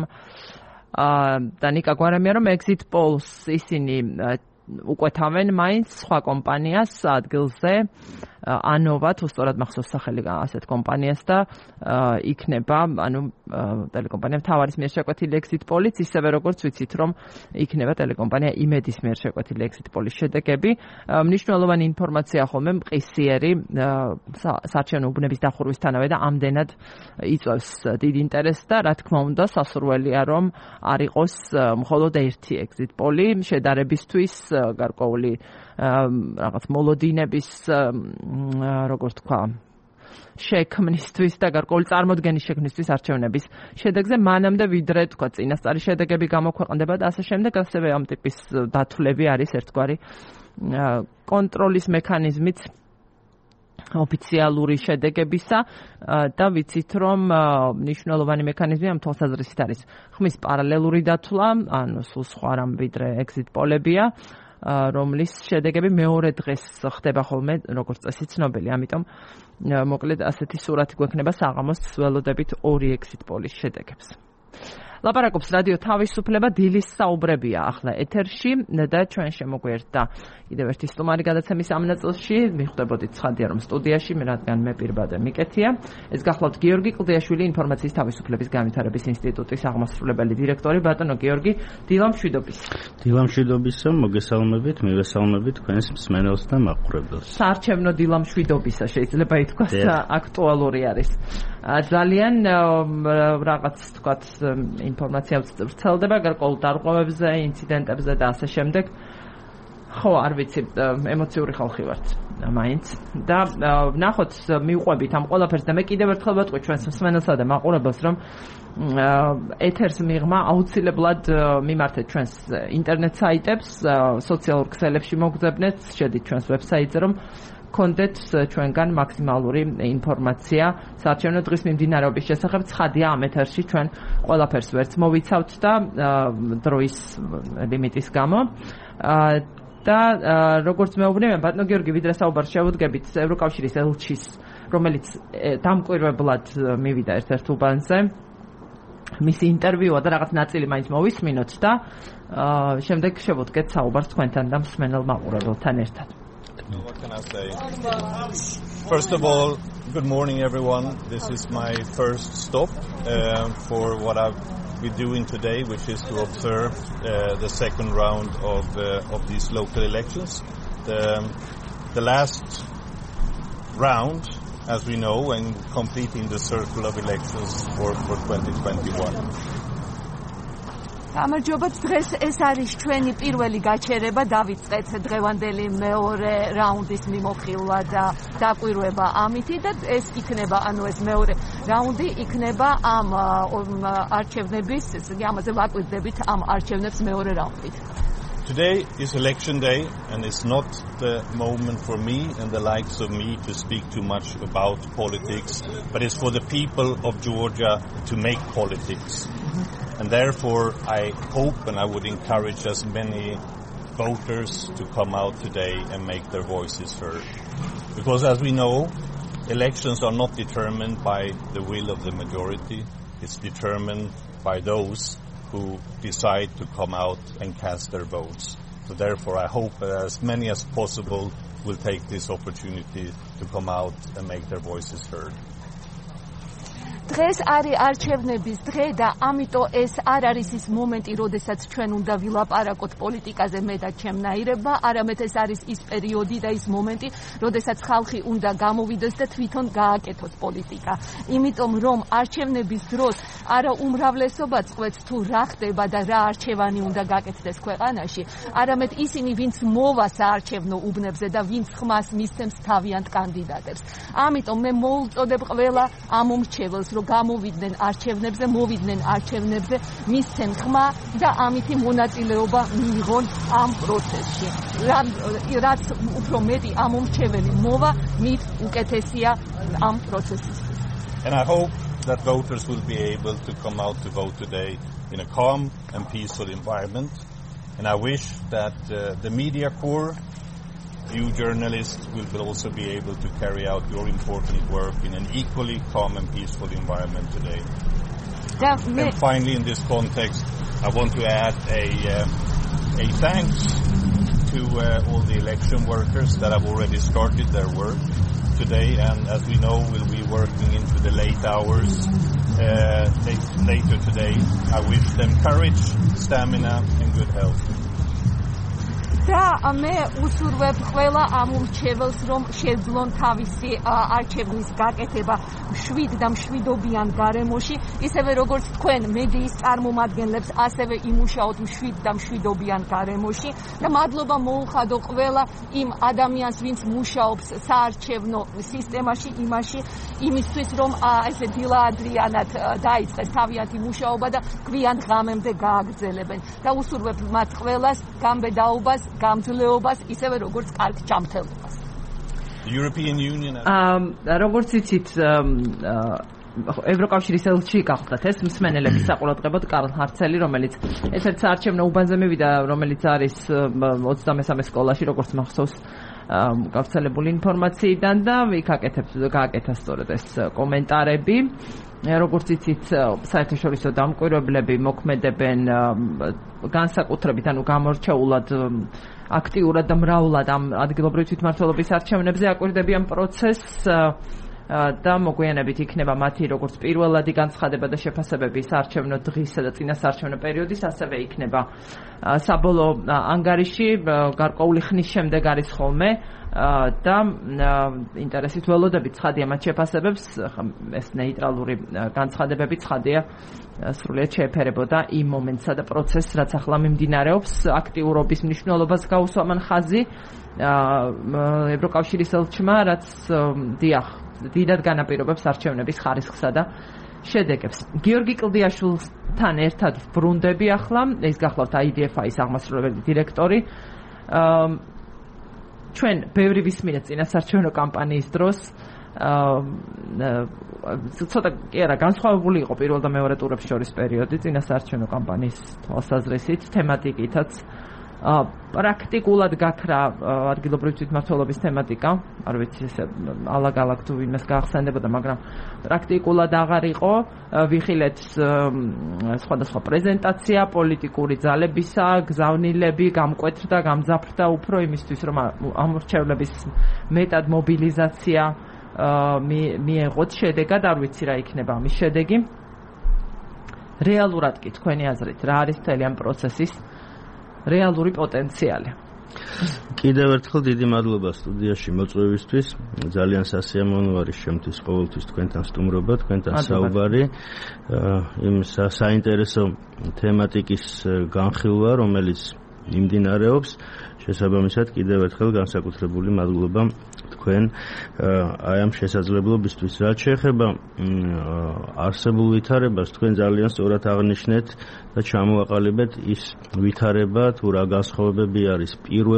და ნიკა გვარამია, რომ exit polls ისინი უკვეთავენ მაინც სხვა კომპანიას ადგილზე ანოვა თუ სწორად მახსოვს სახელი ასეთ კომპანიას და იქნება ტელეკომპანია მთავარის მიერ შეკვეთილი exit polls, ისევე როგორც ვიცით რომ იქნება ტელეკომპანია იმედის მიერ შეკვეთილი exit polls შედეგები. მნიშვნელოვანი ინფორმაცია ხოლმე მყისიერი საარჩევნო უბნების დახურვისთანავე და ამდენად იწვევს დიდ ინტერესს და რა თქმა უნდა სასურველია რომ არ იყოს მხოლოდ ერთი exit poll შედარებისთვის გარკვეული რაღაც მოლოდინების როგორც თქვა შექმნისთვის და გარკვეული წარმოდგენის შექმნისთვის არჩევნების შედეგზე მანამდე ვიდრე თქვა წინასწარი შედეგები გამოქვეყნდება და ასე შემდეგ, ასევე ამ ტიპის დათვლები არის ერთგვარი კონტროლის მექანიზმით ოფიციალური შედეგებისა და ვიცით რომ მნიშვნელოვანი მექანიზმი ამ თვალსაზრისით არის ხმის პარალელური დათვლა, ანუ სულ სხვა რამ ვიდრე exit poll-ებია, რომლის შედეგები მეორე დღეს ხდება ხოლმე როგორც წესი ცნობილი. ამიტომ მოკლედ ასეთი სურათი გვექნება საღამოს ველოდებით ორი exit poll-ის შედეგებს. ლაპარაკობს რადიო თავისუფლება, დილის საუბრებია ახლა ეთერში და ჩვენ შემოგვერთა კიდევ ერთი სტუმარი გადაცემის ამ ნაწილში. მიხვდებოდით ცხადია რომ სტუდიაში რადგან მე პირბადე მიკეთია. ეს გახლავთ გიორგი კლდიაშვილი, ინფორმაციის თავისუფლების განვითარების ინსტიტუტის აღმასრულებელი დირექტორი. ბატონო გიორგი, დილამშვიდობის. დილამშვიდობისა, მოგესალმებით, მივესალმებით თქვენს მსმენელს და მაყურებელს. საარჩევნო დილამშვიდობისა შეიძლება ითქვას, აქტუალური არის. ძალიან რაღაც თქვათ ინფორმაცია ვრცელდება გარკვეულ დარღვევებზე, ინციდენტებზე და ასე შემდეგ. ხო, არ ვიცი, ემოციური ხალხი ვართ მაინც და ნახოთ მივყვებით ამ ყველაფერს და მე კიდევ ერთხელ ვატყვი ჩვენს მსმენელსა და მაყურებელს, რომ ეთერს მიღმა აუცილებლად მიმართეთ ჩვენს ინტერნეტ საიტებს, სოციალურ ქსელებში მოგძებნეთ, შედით ჩვენს ვებსაიტზე, რომ გქონდეთ ჩვენგან მაქსიმალური ინფორმაცია საარჩევნო დღის მიმდინარეობის შესახებ. ცხადია, ამ ეთერში ჩვენ ყველაფერს ვერც მოვიცავთ და დროის ლიმიტის გამო. და როგორც მეუბნე, ბატონო გიორგი, ვიდრე საუბარს შევუდგებით ევროკავშირის ელჩის, რომელიც დამკვირვებლად მივიდა ერთ-ერთ უბანზე, მისი ინტერვიუა და რაღაც ნაწილი მაინც მოვისმინოთ და შემდეგ შევუდგეთ საუბარს თქვენთან და მსმენელ მაყურებელთან ერთად. What can I say? First of all, good morning everyone. This is my first stop for what I've been doing today, which is to observe the second round of these local elections. The last round, as we know, and completing the circle of elections for 2021. გამარჯობა, დღეს ეს არის ჩვენი პირველი გაჩერება, დავიწყეთ დღევანდელი მეორე რაუნდის მიმოხილვა და დაკვირვება ამითი და ეს იქნება, ეს მეორე რაუნდი იქნება ამ არჩევნების, ამაზე ვაკვირდებით ამ არჩევნებს მეორე რაუნდით. Today is election day and it's not the moment for me and the likes of me to speak too much about politics, but it's for the people of Georgia to make politics. And therefore I hope and I would encourage as many voters to come out today and make their voices heard. Because as we know, elections are not determined by the will of the majority, it's determined by those who decide to come out and cast their votes. So therefore I hope that as many as possible will take this opportunity to come out and make their voices heard. დღეს არის არჩევნების დღე და ამიტომ ეს არ არის ის მომენტი, როდესაც ჩვენ უნდა ვილაპარაკოთ პოლიტიკაზე მე და ჩემნაირებმა, არამედ ეს არის ის პერიოდი და ის მომენტი, როდესაც ხალხი უნდა გამოვიდეს და თვითონ გააკეთოს პოლიტიკა. იმიტომ რომ არჩევნების დროს არა უმრავლესობა წყვეტს თუ რა ხდება და რა არჩევანი უნდა გაკეთდეს ქვეყანაში, არამედ ისინი, ვინც მოვა საარჩევნო უბნებზე და ვინც ხმას მისცემს თავიანთ კანდიდატებს. ამიტომ მე მოუწოდებ ყველა ამომრჩეველს, რომ გამოვიდნენ არჩევნებზე, მოვიდნენ არჩევნებზე, მისცენ ხმა და ამითი მონაწილეობა მიიღონ ამ პროცესში. რაც უფრო მეტი ამომრჩეველი მოვა, მით უკეთესია ამ პროცესისთვის. And I hope that voters will be able to come out to vote today in a calm and peaceful environment. And I wish that the media corps, you journalists, will also be able to carry out your important work in an equally calm and peaceful environment today. And finally, in this context, I want to add a thanks to all the election workers that have already started their work today, and as we know, will be working into the late hours later today. I wish them courage, stamina, and good health. და მე უსურვებ ყველა ამომრჩეველს, რომ შეძლონ თავისი არჩევნის გაკეთება მშვიდ და მშვიდობიან გარემოში, ისევე როგორც თქვენ მედიის წარმომადგენლებს, ასევე იმუშაოთ მშვიდ და მშვიდობიან გარემოში და მადლობა მოუხადო ყველა იმ ადამიანს, ვინც მუშაობს საარჩევნო სისტემაში, იმისთვის, რომ ესე დილაადრიანად დაიწყეს თავიანთი მუშაობა და გვიან ღამემდე გააგრძელებენ. და უსურვებ მათ ყველას გამბედაობას, გამძლეობას, ისევე როგორც კარგ ჯანმრთელობას. როგორც იცით, ევროკავშირის ელჩი გახდათ ეს მსმენელების საყურადღებოდ კარლ ჰარცელი, რომელიც ერთ საარჩევნო უბანზე მივიდა, რომელიც არის 23 სკოლაში, როგორც მახსოვს, გავრცელებული ინფორმაციიდან და იქ გააკეთა სწორედ ეს კომენტარები. როგორც იცით, საერთაშორისო დამკვირვებლები მოქმედებენ განსაკუთრებით, გამორჩეულად, აქტიურად და მრავლად ამ ადგილობრივი თვითმმართველობის არჩევნებზე აკვირდებიან პროცესს. და მოგვიანებით იქნება მათი როგორც პირველადი განცხადება და შეფასებები საარჩევნო დღისა და წინა საარჩევნო პერიოდის, ასევე იქნება საბოლოო ანგარიში გარკვეული ხნის შემდეგ არის ხოლმე და ინტერესით ველოდებით ცხადია მათ შეფასებებს, ეს ნეიტრალური განცხადებები ცხადია სრულიად შეეფერებოდა იმ მომენტსა და პროცესს, რაც ახლა მიმდინარეობს. აქტიურობის მნიშვნელობას გაუსვა მან ხაზი ევროკავშირის ელჩმა, რაც დიდად განაპირობებს არჩევნების ხარისხსა და შედეგებს. გიორგი კლდიაშვილთან ერთად ბრუნდები ახლა, ეს გახლავთ IDF-ის აღმასრულებელი დირექტორი. ჩვენ ბევრი ვისმინეთ წინასაარჩევნო კამპანიის დროს. ცოტა კი არა, განსხვავებული იყო პირველ და მეორე ტურებს შორის პერიოდი წინასაარჩევნო კამპანიის თვალსაზრისით, თემატიკითაც. პრაქტიკულად გაქრა ადგილობრივი თვითმმართველობის თემატიკა, არ ვიცი ესე ალაგ-ალაგ თუ იმას გაახსენებოდა, მაგრამ პრაქტიკულად აღარ იყო. ვიხილეთ სხვადასხვა პრეზენტაცია პოლიტიკური ძალებისა, გზავნილები გამკვეთრდა, გამძაფრდა უფრო იმისთვის, რომ ამორჩევლების მეტად მობილიზაცია მიეღოთ შედეგად, არ ვიცი რა იქნება ამის შედეგი. რეალურად კი თქვენი აზრით რა არის მთელი ამ პროცესის რეალური პოტენციალი? კიდევ ერთხელ დიდი მადლობა სტუდიაში მოწვევისთვის. ძალიან სასიამოვნო არის შემთთვის ყოველთვის თქვენთან სტუმრობა, თქვენთან საუბარი. იმ საინტერესო თემატიკის განხილვა, რომელიც მიმდინარეობს, შესაბამისად კიდევ ერთხელ განსაკუთრებული მადლობა თქვენ აი ამ შესაძლებლობისთვის. რაც შეეხება არსებულ ვითარებას, თქვენ ძალიან სწორად აღნიშნეთ და ჩამოაყალიბეთ ის ვითარება, თუ რა განსხვავებები არის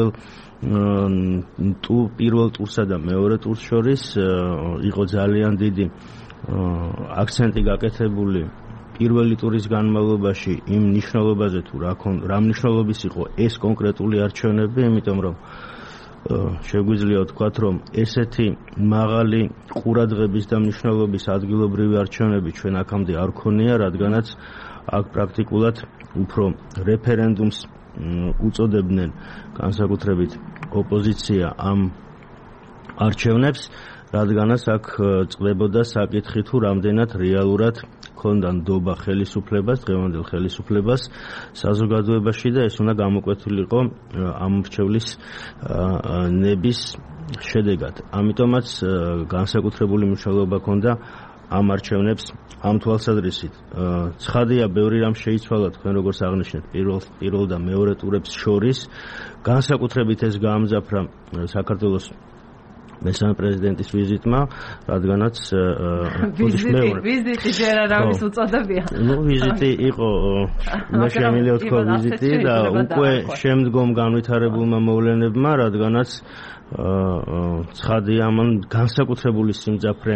პირველ ტურსა და მეორე ტურს შორის. იყო ძალიან დიდი აქცენტი გაკეთებული პირველი ტურის განმავლობაში იმ მნიშვნელობაზე, თუ რა მნიშვნელობის იყო ეს კონკრეტული არჩევნები, იმიტომ რომ შეგვიძლია ვთქვათ, რომ ესეთი მაღალი ყურადღების და მნიშვნელობის ადგილობრივი არჩევნები ჩვენ აქამდე არ ქონია, რადგანაც აქ პრაქტიკულად უფრო რეფერენდუმს უწოდებდნენ განსაკუთრებით ოპოზიცია ამ არჩევნებს, რადგანაც აქ წყდებოდა საკითხი, თუ რამდენად რეალურად ქონდა ნდობა ხელისუფლებას, დღევანდელ ხელისუფლებას საზოგადოებაში და ეს უნდა გამოკვეთილიყო ამ მრჩევლის ნების შედეგად. ამიტომაც განსაკუთრებული მნიშვნელობა ქონდა ამ არჩევნებს ამ თვალსაზრისით. ცხადია, ბევრი რამ შეიცვალა თქვენ როგორც აღნიშნეთ პირველ და მეორე ტურებს შორის. განსაკუთრებით ეს გაამძაფრა საქართველოს მესამე პრეზიდენტის ვიზიტმა, რადგანაც ვიზიტი ჯერ არავის უწოდებია. ვიზიტი იყო, მე შემიძლია ვთქვა ვიზიტი და უკვე შემდგომ განვითარებულმა მოვლენებმა, რადგანაც ცხადია, ამან განსაკუთრებული სიმძაფრე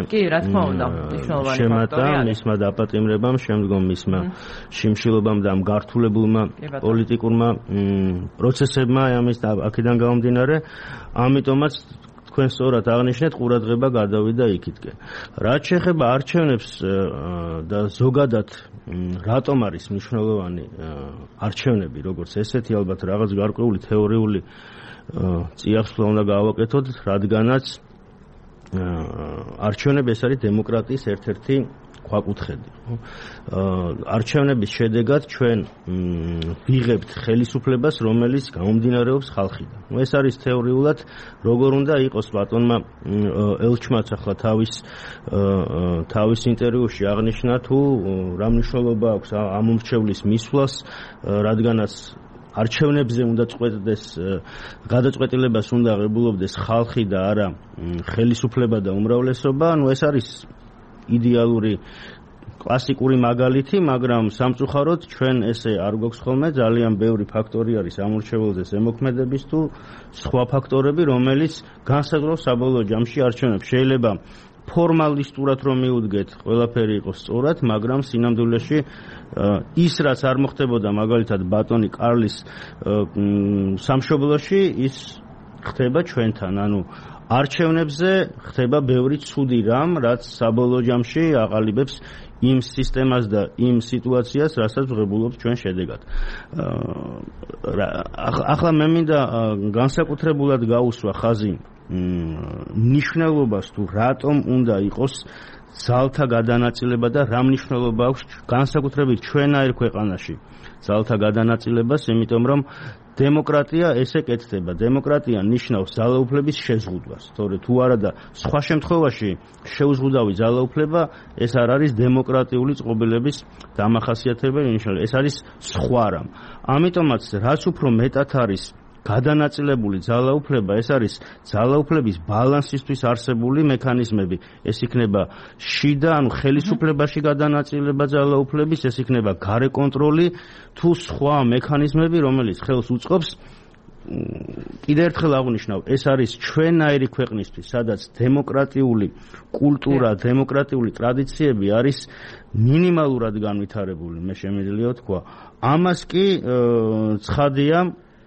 შემატა მისმა დაპატიმრებამ, შემდგომ მისმა შიმშილობამ და ამ გართულებულმა პოლიტიკურმა პროცესებმა ამის აქედან გამომდინარე. ამიტომაც თქვენ სწორად აღნიშნეთ, ყურადღება გადავიდა იქითკენ. რაც შეეხება არჩევნებს და ზოგადად რატომ არის მნიშვნელოვანი არჩევნები, როგორც ესეთი, ალბათ რაღაც გარკვეული თეორიული წიაღსვლა უნდა გავაკეთოთ, რადგანაც არჩევნები ეს არის დემოკრატიის ერთ-ერთი ქვაკუთხედი. არჩევნების შედეგად ჩვენ ვიღებთ ხელისუფლებას, რომელიც გამომდინარეობს ხალხიდან. ეს არის თეორიულად, როგორ უნდა იყოს ბატონმა ელჩმაც ახლა თავის ინტერვიუში აღნიშნა, თუ რა მნიშვნელობა აქვს ამ მომრჩევლის მისვლას, რადგანაც არჩევნებზე უნდა წყვეტდეს, გადაწყვეტილებას უნდა ღებულობდეს ხალხი და არა ხელისუფლება და უმრავლესობა. ეს არის იდეალური კლასიკური მაგალითი, მაგრამ სამწუხაროდ ჩვენ ესე არ გვაქვს ხოლმე, ძალიან ბევრი ფაქტორი არის ამორჩეველზე ზემოქმედების თუ სხვა ფაქტორები, რომელიც განსაზღვრავს საბოლოო ჯამში არჩევნებს. შეიძლება ფორმალისტურად რომ მიუდგეთ, ყველაფერი იყოს სწორად, მაგრამ სინამდვილეში ის რაც არ მოხდებოდა მაგალითად ბატონი კარლის სამშობლოში, ის ხდება ჩვენთან. ანუ არჩევნებზე ხდება ბევრი ცუდი რამ, რაც საბოლოო ჯამში აყალიბებს იმ სისტემას და იმ სიტუაციას, რასაც ვღებულობთ ჩვენ შედეგად. ახლა მე მინდა განსაკუთრებულად გაუსვა ხაზი ნიშნულობას თუ რატომ უნდა იყოს ძალთა გადანაწილება და რა მნიშვნელობა აქვს განსაკუთრებით ჩვენაერ ქვეყანაში ძალთა გადანაწილებას, იმიტომ რომ დემოკრატია ესე კეთდება. დემოკრატია ნიშნავს ძალაუფლების შეზღუდვას. თორე თუ არა და სხვა შემთხვევაში შეუზღუდავი ძალაუფლება, ეს არ არის დემოკრატიული წყობილების დამახასიათებელი ნიშანი. ეს არის სხვა რამ. ამიტომაც რაც უფრო მეტად არის გადანაწილებული ძალაუფლება, ეს არის ძალაუფლების ბალანსისთვის არსებული მექანიზმები. ეს იქნება შიდა, ანუ ხელისუფლებაში გადანაწილება ძალაუფლების, ეს იქნება გარე კონტროლი თუ სხვა მექანიზმები, რომელიც ხელს უწყობს. კიდევ ერთხელ აღნიშნავ, ეს არის ჩვენაირი ქვეყნისთვის, სადაც დემოკრატიული კულტურა, დემოკრატიული ტრადიციები არის მინიმალურად განვითარებული, მე შემიძლია ვთქვა. ამას კი ცხადია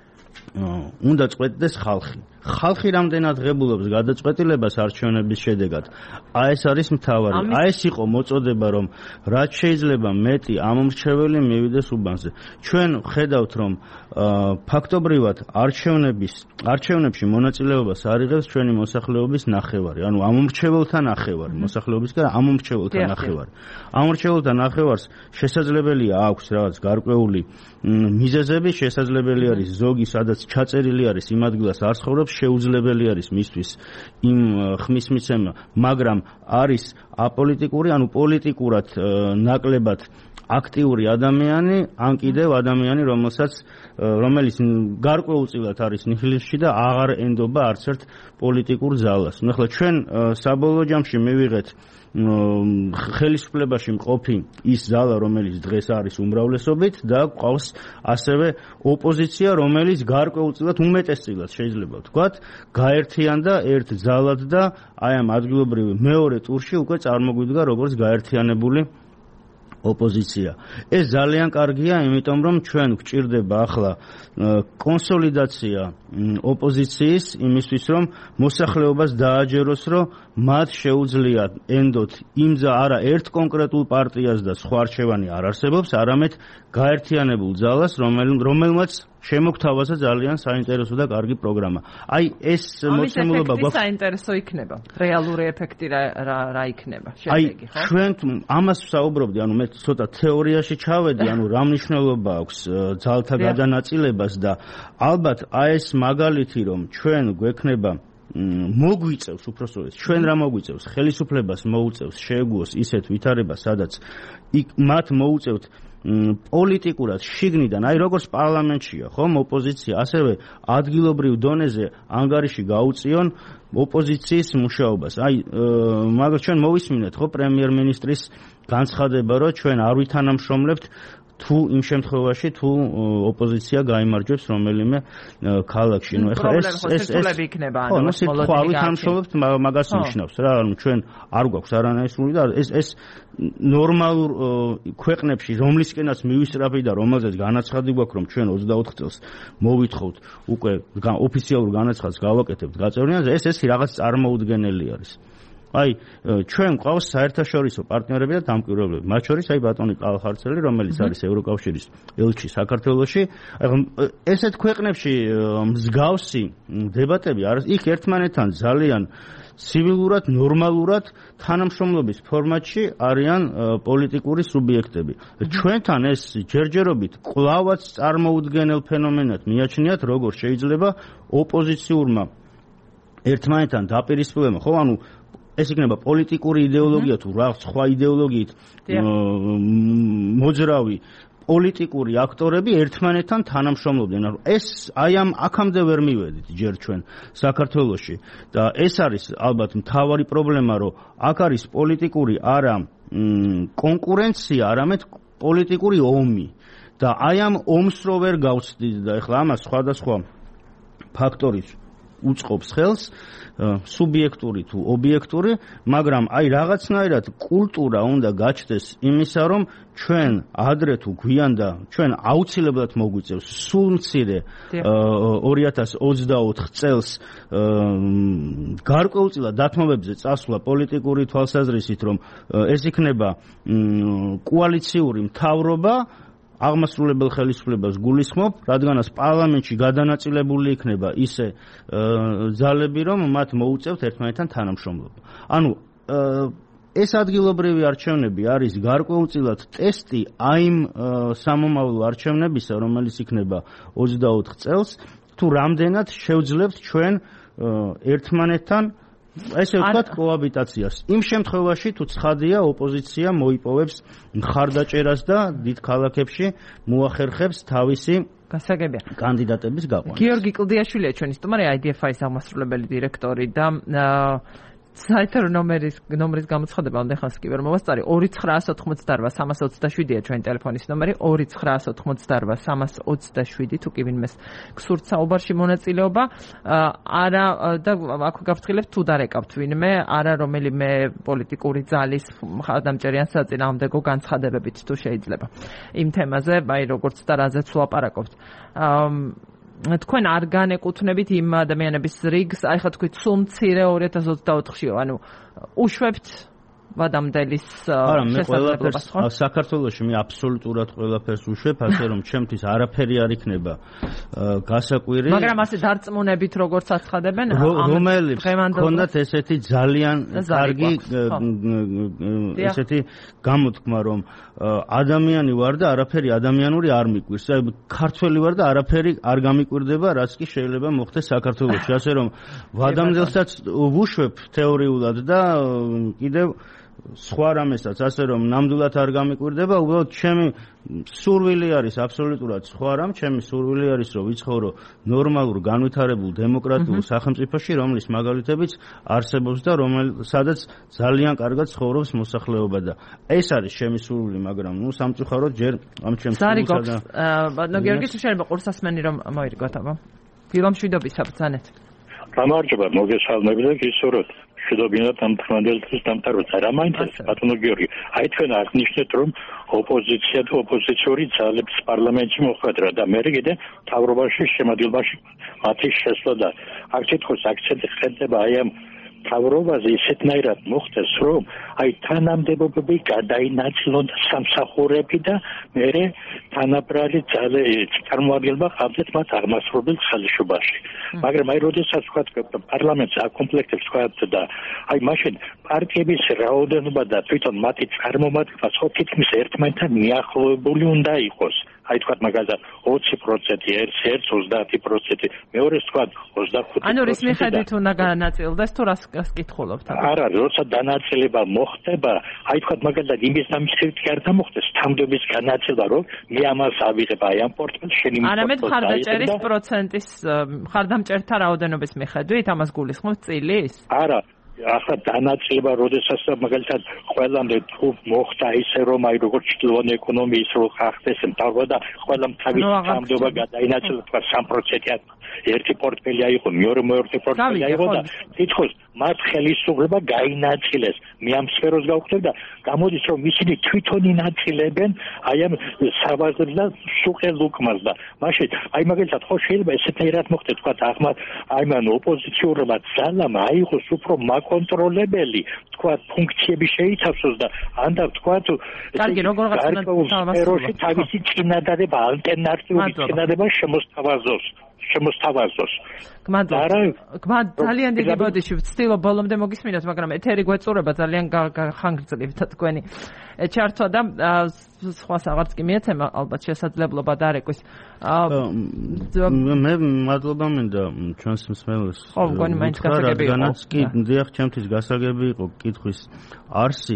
უნდა წყვეტდეს ხალხი. ხალხი რამდენად ღებულობს გადაწყვეტილებას არჩევნების შედეგად. ეს არის მთავარი. ეს იყო მოწოდება, რომ რაც შეიძლება მეტი ამომრჩეველი მივიდეს უბანზე. ჩვენ ხედავთ, რომ ფაქტობრივად არჩევნებში მონაწილეობას არიღებს ჩვენი მოსახლეობის ნახევარი. ანუ ამომრჩეველთა ნახევარი, მოსახლეობის კი არა, ამომრჩეველთა ნახევარი. ამომრჩეველთა ნახევარს შესაძლებელია აქვს რაღაც გარკვეული მიზეზები, შესაძლებელი არის ზოგი, სადაც ჩაწერილი არის იმ ადგილას არ ცხოვრობს, შეუძლებელი არის მისთვის იმ ხმის მიცემა, მაგრამ არის აპოლიტიკური, ანუ პოლიტიკურად ნაკლებად აქტიური ადამიანი, ან კიდევ ადამიანი, რომელიც გარკვეულწილად არის ნihilistში და აღარ ენდობა არც ერთ პოლიტიკურ ძალას. ახლა ჩვენ საბოლოო ჯამში მივიღეთ ხელისუფლებაში მყოფი ის ძალა, რომელიც დღეს არის უმრავლესობით და ყავს ასევე ოპოზიცია, რომელიც გარკვეულწილად უმეტესწილად შეიძლება ვთქვათ, გაერთიანდა ერთ ძალად და აი ამ ადგილობრივ მეორე ტურში უკვე წარმოგვიდგა როგორც გაერთიანებული ოპოზიცია. ეს ძალიან კარგია, იმიტომ რომ ჩვენ გვჭირდება ახლა კონსოლიდაცია ოპოზიციის იმისთვის, რომ მოსახლეობას დააჯეროს, რომ მათ შეუძლია ენდოთ არა ერთ კონკრეტულ პარტიას და სხვა არჩევანი არ არსებობს, არამედ გაერთიანებულ ძალას, რომელმაც შემოგთავაზა ძალიან საინტერესო და კარგი პროგრამა. აი ეს მოცემულობა გვაქვს. საინტერესო იქნება. რეალური ეფექტი რა იქნება? შედეგი, ხო? ჩვენ ამას ვსაუბრობდი, ანუ მე ცოტა თეორიაში ჩავედი, ანუ რა მნიშვნელობა აქვს ძალთა გადანაწილებას და ალბათ აი ეს მაგალითი, რომ ჩვენ გვექნება მოგვიწევს, უпроსტოდ ჩვენ რა მოგვიწევს, ხელისუფლებას მოუწევს შეეგუოს ისეთ ვითარებას, სადაც მათ მოუწევთ პოლიტიკურად შიგნიდან, აი როგორც პარლამენტშია, ხომ, ოპოზიცია, ასევე ადგილობრივ დონეზე ანგარიში გაუწიონ ოპოზიციის მუშაობას. აი, მაგრამ ჩვენ მოვისმინეთ, ხო, პრემიერ-მინისტრის განცხადება, რომ ჩვენ არ ვითანამშრომლებთ თუ იმ შემთხვევაში თუ ოპოზიცია გაიმარჯვებს რომელიმე ქალაქში. ნუ ეხლა ეს იქნება, ანუ მოსმოლოდი განსხვავებთ მაგას ნიშნავს რა, ანუ ჩვენ არ გვაქვს არანაირ და ეს ნორმალურ ქვეყნებში, რომლისკენაც მივისწრაფი და რომელზეც განაცხადი გვაქვს, რომ ჩვენ 24 წელს მოვითხოვთ უკვე ოფიციალურ განაცხადს გავაკეთებთ გაწევრიანებას, ეს რაღაც წარმოუდგენელი არის. აი ჩვენ გვყავს საერთაშორისო პარტნიორები და დამკვირვებლები. მათ შორის აი ბატონი ყალხარცელი, რომელიც არის ევროკავშირის ელჩი საქართველოში. ესეთ ქვეყნებში მსგავსი დებატები არის. იქ ერთმანეთთან ძალიან ცივილურად, ნორმალურად თანამშრომლობის ფორმატში არიან პოლიტიკური სუბიექტები. ჩვენთან ეს ჯერჯერობით კვლავაც წარმოუდგენელ ფენომენად მიაჩნიათ, როგორ შეიძლება ოპოზიციურმა ერთმანეთთან დაპირისპირებულმა, ხო, ანუ ეს იქნება პოლიტიკური იდეოლოგია თუ რაღაც სხვა იდეოლოგიით მოძრავი პოლიტიკური აქტორები ერთმანეთთან თანამშრომლობდნენ. ეს აი ამ აქამდე ვერ მივედით ჯერ ჩვენ საქართველოში და ეს არის ალბათ მთავარი პრობლემა, რომ აქ არის პოლიტიკური არა კონკურენცია, არამედ პოლიტიკური ომი და აი ამ ომს რო ვერ გავცდით და ეხლა ამას სხვადასხვა ფაქტორის უწყობს ხელს სუბიექტური თუ ობიექტური, მაგრამ აი რაღაცნაირად კულტურა უნდა გაჩნდეს იმისა, რომ ჩვენ ადრე თუ გვიან და ჩვენ აუცილებლად მოგვიწევს სულ მცირე 2024 წელს გარკვეულწილად დათმობებზე წასვლა პოლიტიკური თვალსაზრისით, რომ ეს იქნება კოალიციური მთავრობა, აღმასრულებელ ხელისუფლებას გულისხმობ, რადგანაც პარლამენტში გადანაწილებული იქნება ისე ძალები, რომ მათ მოუწევთ ერთმანეთთან თანამშრომლობა. ანუ ეს ადგილობრივი არჩევნები არის გარკვეულწილად ტესტი აიმ სამომავლო არჩევნებისა, რომელიც იქნება 24 წელს, თუ რამდენად შევძლებთ ჩვენ ერთმანეთთან ესე ვთქვათ კოაბიტაციას. იმ შემთხვევაში თუ ცხადია ოპოზიცია მოიპოვებს მხარდაჭერას და დიდ ქალაქებში მოახერხებს თავისი გასაგებია კანდიდატების გაყვანას. გიორგი კლდიაშვილია ჩვენი სტუმარი, IDFI-ის აღმასრულებელი დირექტორი და საერთო ნომერის გამოცხადება უნდა ხანს კი ვერ მოვასწარი 2988327-ია ჩვენი ტელეფონის ნომერი 2988327 თუ კი ვინმეს გსურთ საუბარში მონაწილეობა არა და აქ გავფრთხილებთ თუ დარეკავთ ვინმე არა რომელიმე პოლიტიკური ძალის მხარდამჭერი ან საწინააღმდეგო განცხადებებით თუ შეიძლება იმ თემაზე აი როგორც და რაზეც ვლაპარაკობთ თქვენ არ განეკუთვნებით იმ ადამიანების რიგს, აი ხა თქვით სულ მცირე 2024-შიო, ანუ უშვებთ ვადამდელის შესაძლებლობას, ხო? საქართველოში მე აბსოლუტურად ყველაფერს უშვებ, ასე რომ ჩემთვის არაფერი არ იქნება გასაკვირი. მაგრამ ასე დარწმუნებით როგორც აცხადებენ, რომელიც ჰქონდათ ესეთი ძალიან კარგი ესეთი გამოთქმა, რომ ადამიანი ვარ და არაფერი ადამიანური არ მიკვირს. აი ქართველი ვარ და არაფერი არ გამიკვირდება, რაც კი შეიძლება მოხდეს საქართველოში. ასე რომ ვადამდელსაც ვუშვებ თეორიულად და კიდევ სხვა რამესაც, ასე რომ ნამდვილად არ გამიკვირდება, უბრალოდ ჩემი სურვილი არის აბსოლუტურად სხვა რამ, ჩემი სურვილი არის, რომ ვიცხოვრო ნორმალურ, განვითარებულ, დემოკრატიულ სახელმწიფოში, რომლის მაგალითებიც არსებობს და სადაც ძალიან კარგად ცხოვრობს მოსახლეობა და ეს არის ჩემი სურვილი, მაგრამ სამწუხაროდ ჯერ ამ ჩემს სურვილსა და ბატონო გიორგი, თუ შეიძლება ყურსასმენი რომ მოირგოთ აბა. ფილმშვიდობისა ბრძანეთ. გამარჯობა, მოგესალმები და გისურვებთ. შედობინათ ამ თემატიკის დამთავრებას. რა მაინტერესებს ბატონო გიორგი? აი თქვენ აღნიშნეთ, რომ ოპოზიცია და ოპოზიციური ძალებს პარლამენტში მოხვედრა და მე კიდე მთავრობაში შემოდილებაში მათი შესვლა და აქ თითქოს აქცენტი ხდება აი ამ მთავრობაზე ისეთნაირად მოხდეს, რომ აი თანამდებობები გადაინაცვლონ სამსახურები და მე თანაბრალი წარმოადგენლობა ყავდეთ მათ აღმასრულებელ ხელისუფლებაში. მაგრამ აი როდესაც ვთქვათ პარლამენტს აკომპლექტებს ვთქვათ და აი მაშინ პარტიების რაოდენობა და თვითონ მათი წარმომადგენლობა ხო თითქმის ერთმანეთთან მიახლოებული უნდა იყოს. აი თქვათ მაგალითად 20%, ერთ 30%, მეორეს თქვათ 25%. ანუ რის მიხედვით უნდა განაწილდეს თუ რას კითხულობთ? არა, როცა განაწილება მოხდება, აი თქვათ მაგალითად იმის დამისხებით კი არ გამოხდეს თანამდებობის განაწილება, რომ მე ამას ავიღებ აი ამ პორტფელს შენი მის არამედ მხარდაჭერის პროცენტის მხარდამჭერთა რაოდენობის მიხედვით ამას გულისხმობთ წილის? არა ახლა განაწილება, როდესაც მაგალითად ყველამდე თუ მოხდა ისე რომ აი როგორც ჩtildeone ეკონომიის რო ხახდეს მთავრობა და ყველამ თავისი თანამდებობა გადაინაცვლა თქვა 3%-ად ერთი პორტფელი აიღო, მეორე პორტფელი აიღო და თითქოს მათ ხელისუფლება გაინაწილეს. მე ამ სფეროს გავხდებ და გამოდის რომ ისინი თვითონ ინაცილებენ აი ამ საბაზრს და სუყელ უკმას და მაშინ აი მაგალითად ხო შეიძლება ესეთნაირად მოხდეს თქვა აი მან ოპოზიციურმა ძალამ აიღოს უფრო კონტროლებელი თქვა ფუნქციები შეიცავსოს და ანდა თქვა კარგი როგორ გასწავლოს თავისი წინადადება ალტერნატიული წინადადება შემოსთავაზოს. გმად ძალიან დიდი ბოდიში ვცდილობ ბოლომდე მოგისმინოთ, მაგრამ ეთერი გვეწურება ძალიან ხანგრძლივი თქვენი ჩართვა და სხვა აღარც კი მიეცემა ალბათ შესაძლებლობა დარეკვის. მე მადლობა მინდა ჩვენს მსმენელს. ხო, მგონი მაინც გასაგები იყო. რადგანაც კი დიახ, ჩემთვის გასაგები იყო კითხვის არსი.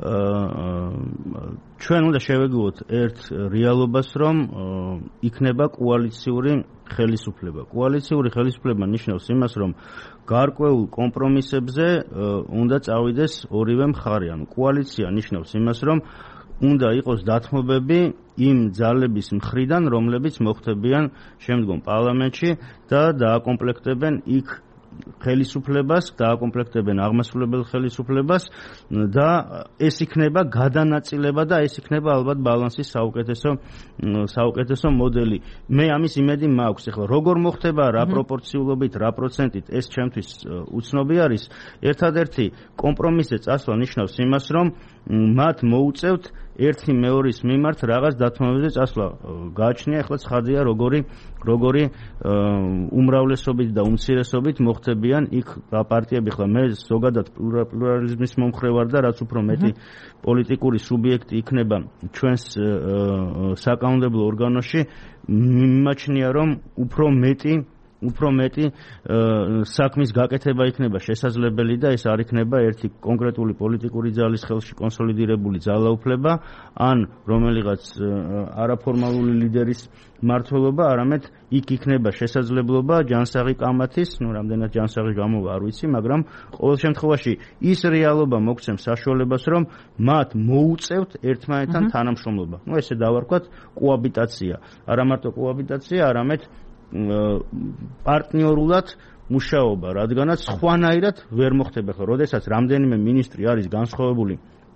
ჩვენ უნდა შევეგუოთ ერთ რეალობას, რომ იქნება კოალიციური ხელისუფლება. კოალიციური ხელისუფლება ნიშნავს იმას, რომ გარკვეულ კომპრომისებზე უნდა წავიდეს ორივე მხარე. ანუ კოალიცია ნიშნავს იმას, რომ უნდა იყოს დათმობები იმ ძალების მხრიდან, რომლებიც მოხდებიან შემდგომ პარლამენტში და დააკომპლექტებენ იქ ხელისუფლებას, დააკომპლექტებენ აღმასრულებელ ხელისუფლებას და ეს იქნება გადანაწილება და ეს იქნება ალბათ ბალანსის საუკეთესო მოდელი. მე ამის იმედი მაქვს. ეხლა როგორ მოხდება, რა პროპორციულობით, რა პროცენტით, ეს ჩემთვის უცნობი არის. ერთადერთი კომპრომისზე წასვლა ნიშნავს იმას, რომ მათ მოუწევთ ერთი მეორის მიმართ რაღაც დათმობებზე წასვლა. გააჩნია ახლა ცხადია როგორი უმრავლესობით და უმცირესობით მოხდებიან იქ პარტიები. ხლა მე ზოგადად პლურალიზმის მომხრე ვარ და რაც უფრო მეტი პოლიტიკური სუბიექტი იქნება ჩვენს საკანონმდებლო ორგანოში, მიმაჩნია რომ უფრო მეტი საქმის გაკეთება იქნება შესაძლებელი და ეს არ იქნება ერთი კონკრეტული პოლიტიკური ძალის ხელში კონსოლიდირებული ძალაუფლება ან რომელიღაც არაფორმალური ლიდერის მმართველობა, არამედ იქ იქნება შესაძლებლობა ჯანსაღი კამათის, რამდენად ჯანსაღი გამოვა არ ვიცი, მაგრამ ყოველ შემთხვევაში ის რეალობა მოგცემს საშუალებას, რომ მათ მოუწევთ ერთმანეთთან თანამშრომლობა. ესე დავარქვათ კოაბიტაცია. არა მარტო კოაბიტაცია, არამედ პარტნიორულად მუშაობა, რადგანაც ხვანაირად ვერ მოხდება. ხო, როდესაც რამდენიმე მინისტრი არის განსხვავებული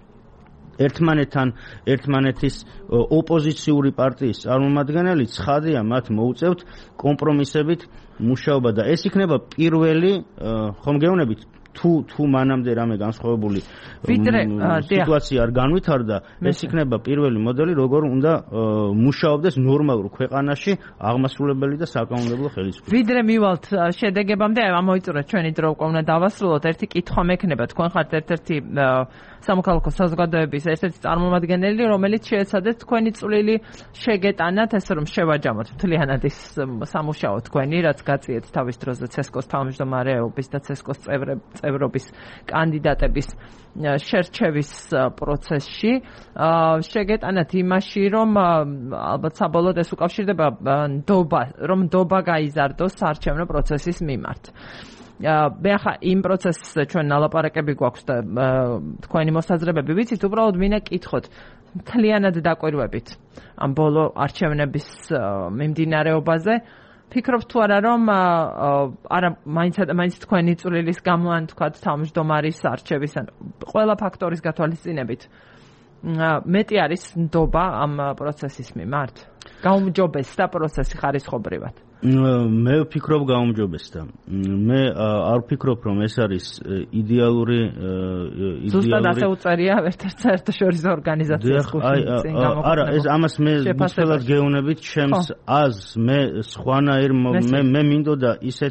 ერთმანეთის ოპოზიციური პარტიის წარმომადგენელი, ცხადია მათ მოუწევთ კომპრომისებით მუშაობა და ეს იქნება პირველი, ხომ გეუბნებით, თუ მანამდე რამე განსხვავებული სიტუაცია არ განვითარდა, ეს იქნება პირველი მოდელი, როგორ უნდა მუშაობდეს ნორმალურ ქვეყანაში აღმასრულებელი და საკანონმდებლო ხელისუფლება. ვიდრე მივალთ შედეგებამდე, ამოიწურეთ ჩვენი დრო უკვე უნდა დავასრულოთ. ერთი კითხვა მექნება, თქვენ ხართ ერთ-ერთი სამოქალაქო საზოგადოების ერთ-ერთი წარმომადგენელი, რომელიც შეეცადეთ თქვენი წვლილი შეგეტანათ, ესე რომ შევაჯამოთ მთლიანად ის სამუშაო თქვენი, რაც გაწიეთ თავის დროზე ცესკოს თავმჯდომარეობის და ცესკოს წევრობის კანდიდატების შერჩევის პროცესში. შეგეტანათ იმაში, რომ ალბათ საბოლოოდ ეს უკავშირდება რომ ნდობა გაიზარდოს საარჩევნო პროცესის მიმართ. მე ახლა იმ პროცესზე ჩვენ ნალაპარაკები გვაქვს და თქვენი მოსაზრებები ვიცით, უბრალოდ მინდა კითხოთ მთლიანად დაკვირვებით ამ ბოლო არჩევნების მიმდინარეობაზე. ფიქრობთ თუ არა, რომ არა მაინც თქვენი წვლილის გამო ან თქვათ თავმჯდომარის არჩევის ან ყველა ფაქტორის გათვალისწინებით მეტი არის ნდობა ამ პროცესის მიმართ? გაუმჯობესდა პროცესი ხარისხობრივად? მე ვფიქრობ გაუმჯობესდა. მე არ ვფიქრობ, რომ ეს არის იდეალური ზუსტად ასე უწერია ერთ-ერთ საერთაშორისო ორგანიზაციის გულწინ გამოქვეყნებულ. არა, ეს ამას მე მწველად გეუბნებით, ჩემს აზრს მე სხვანაირ მე მინდოდა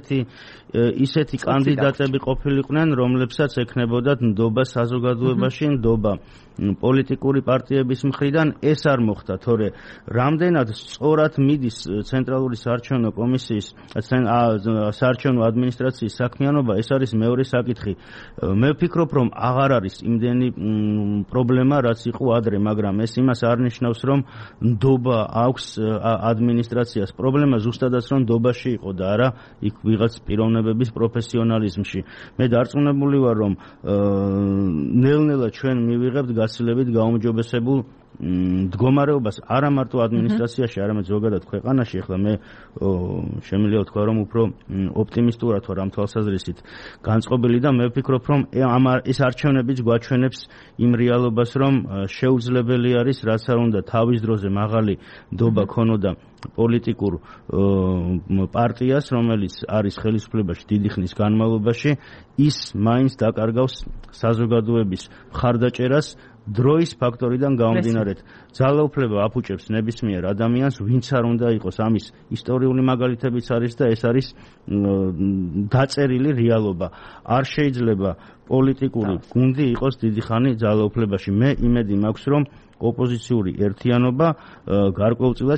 ისეთი კანდიდატები ყოფილიყვნენ, რომლებსაც ექნებოდათ ნდობა საზოგადოებაში, ნდობა პოლიტიკური პარტიების მხრიდან. ეს არ მოხდა, თორე რამდენად სწორად მიდის ცენტრალური საარჩევნო კომისიის საარჩევნო ადმინისტრაციის საქმიანობა, ეს არის მეორე საკითხი. მე ვფიქრობ, რომ აღარ არის იმდენი პრობლემა, რაც იყო ადრე, მაგრამ ეს იმას არ ნიშნავს, რომ ნდობა აქვს ადმინისტრაციას. პრობლემა ზუსტადაც რომ ნდობაში იყო და არა იქ ვიღაც პიროვნებების პროფესიონალიზმში. მე დარწმუნებული ვარ, რომ ნელ-ნელა ჩვენ მივიღებთ გაცილებით გაუმჯობესებულ მდგომარეობას არა მარტო ადმინისტრაციაში, არამედ ზოგადად ქვეყანაში. ახლა მე შემიძლია ვთქვა, რომ უფრო ოპტიმისტურად ვარ ამ თვალსაზრისით განწყობილი და მე ვფიქრობ, რომ ეს არჩევნებიც გვაჩვენებს იმ რეალობას, რომ შეუძლებელი არის, რაც არ უნდა თავის დროზე მაღალი ნდობა ქონოდა პოლიტიკურ პარტიას, რომელიც არის ხელისუფლებაში დიდი ხნის განმავლობაში, ის მაინც დაკარგავს საზოგადოების მხარდაჭერას დროის ფაქტორიდან გამომდინარეთ. ძალაუფლება აფუჭებს ნებისმიერ ადამიანს, ვინც არ უნდა იყოს. ამის ისტორიული მაგალითებიც არის და ეს არის დაწერილი რეალობა. არ შეიძლება პოლიტიკური გუნდი იყოს დიდი ხანი ძალაუფლებაში. მე იმედი მაქვს, რომ ოპოზიციური ერთიანობა გარკვეულწილად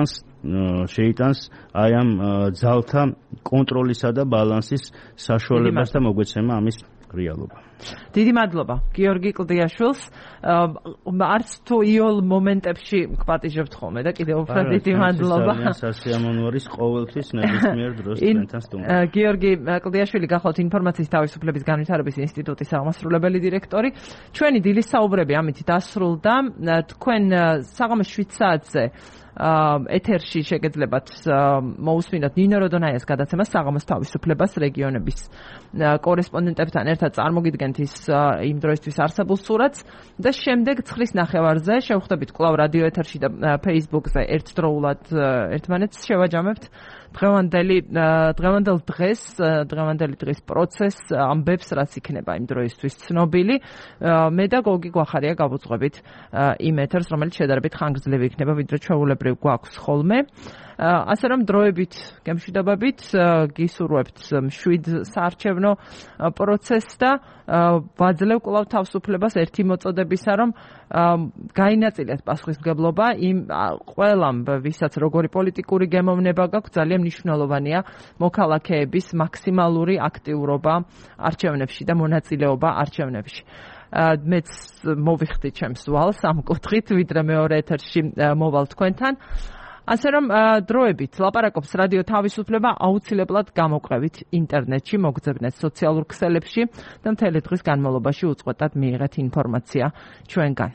შეიტანს აი ამ ძალთა კონტროლისა და ბალანსის საშუალებას და მოგვეცემა ამის რეალობა. დიდი მადლობა გიორგი კლდიაშვილს. არც თუ იოლ მომენტებში გპატიჟებთ ხოლმე და კიდევ უფრო დიდი მადლობა. სასიამოვნო არის ყოველთვის ნებისმიერ დროს თქვენთან სტუმრობა. გიორგი კლდიაშვილი გახლავთ ინფორმაციის თავისუფლების განვითარების ინსტიტუტის აღმასრულებელი დირექტორი. ჩვენი დილის საუბრები ამით დასრულდა. თქვენ საღამოს 7 საათზე ეთერში შეგეძლებათ მოусმინოთ ნინო როდონაიას გადაცემას საღამოს თავისუფლებას რეგიონების კორესპონდენტებთან ერთად წარმოგიდგენთ ის იმ დროისთვის არსებულ სურათს და შემდეგ 9-ის ნახევარზე შევხვდებით კვლავ რადიო ეთერში და Facebook-ზე ერთდროულად ერთმანეთს შევაჯამებთ დღევანდელ დღის პროცესს ამბებს რაც იქნება იმ დროისთვის ცნობილი მე და გოგი გვახარია გავუძღვებით იმ ეთერს რომელიც შედარებით ხანგრძლივი იქნება ვიდრე ჩვეულებრივ გვაქვს ხოლმე ასე რომ დროებით გემშვიდობებით გისურვებთ მშვიდ საარჩევნო პროცესს და ვაძლევ კვლავ თავისუფლებას ერთი მოწოდებისა რომ გაინაწილეთ პასუხისმგებლობა იმ ყველამ ვისაც როგორი პოლიტიკური გემოვნება გაქვს ძალიან მნიშვნელოვანია მოქალაქეების მაქსიმალური აქტიურობა არჩევნებში და მონაწილეობა არჩევნებში მეც მოვიხდი ჩემს ვალს ამ კუთხით ვიდრე მეორე ეთერში მოვალ თქვენთან ასე რომ დროებით ლაპარაკობს რადიო თავისუფლება აუცილებლად გამოყევით ინტერნეტში მოგძებნეთ სოციალურ ქსელებში და მთელი დღის განმავლობაში უწყვეტად მიიღეთ ინფორმაცია ჩვენგან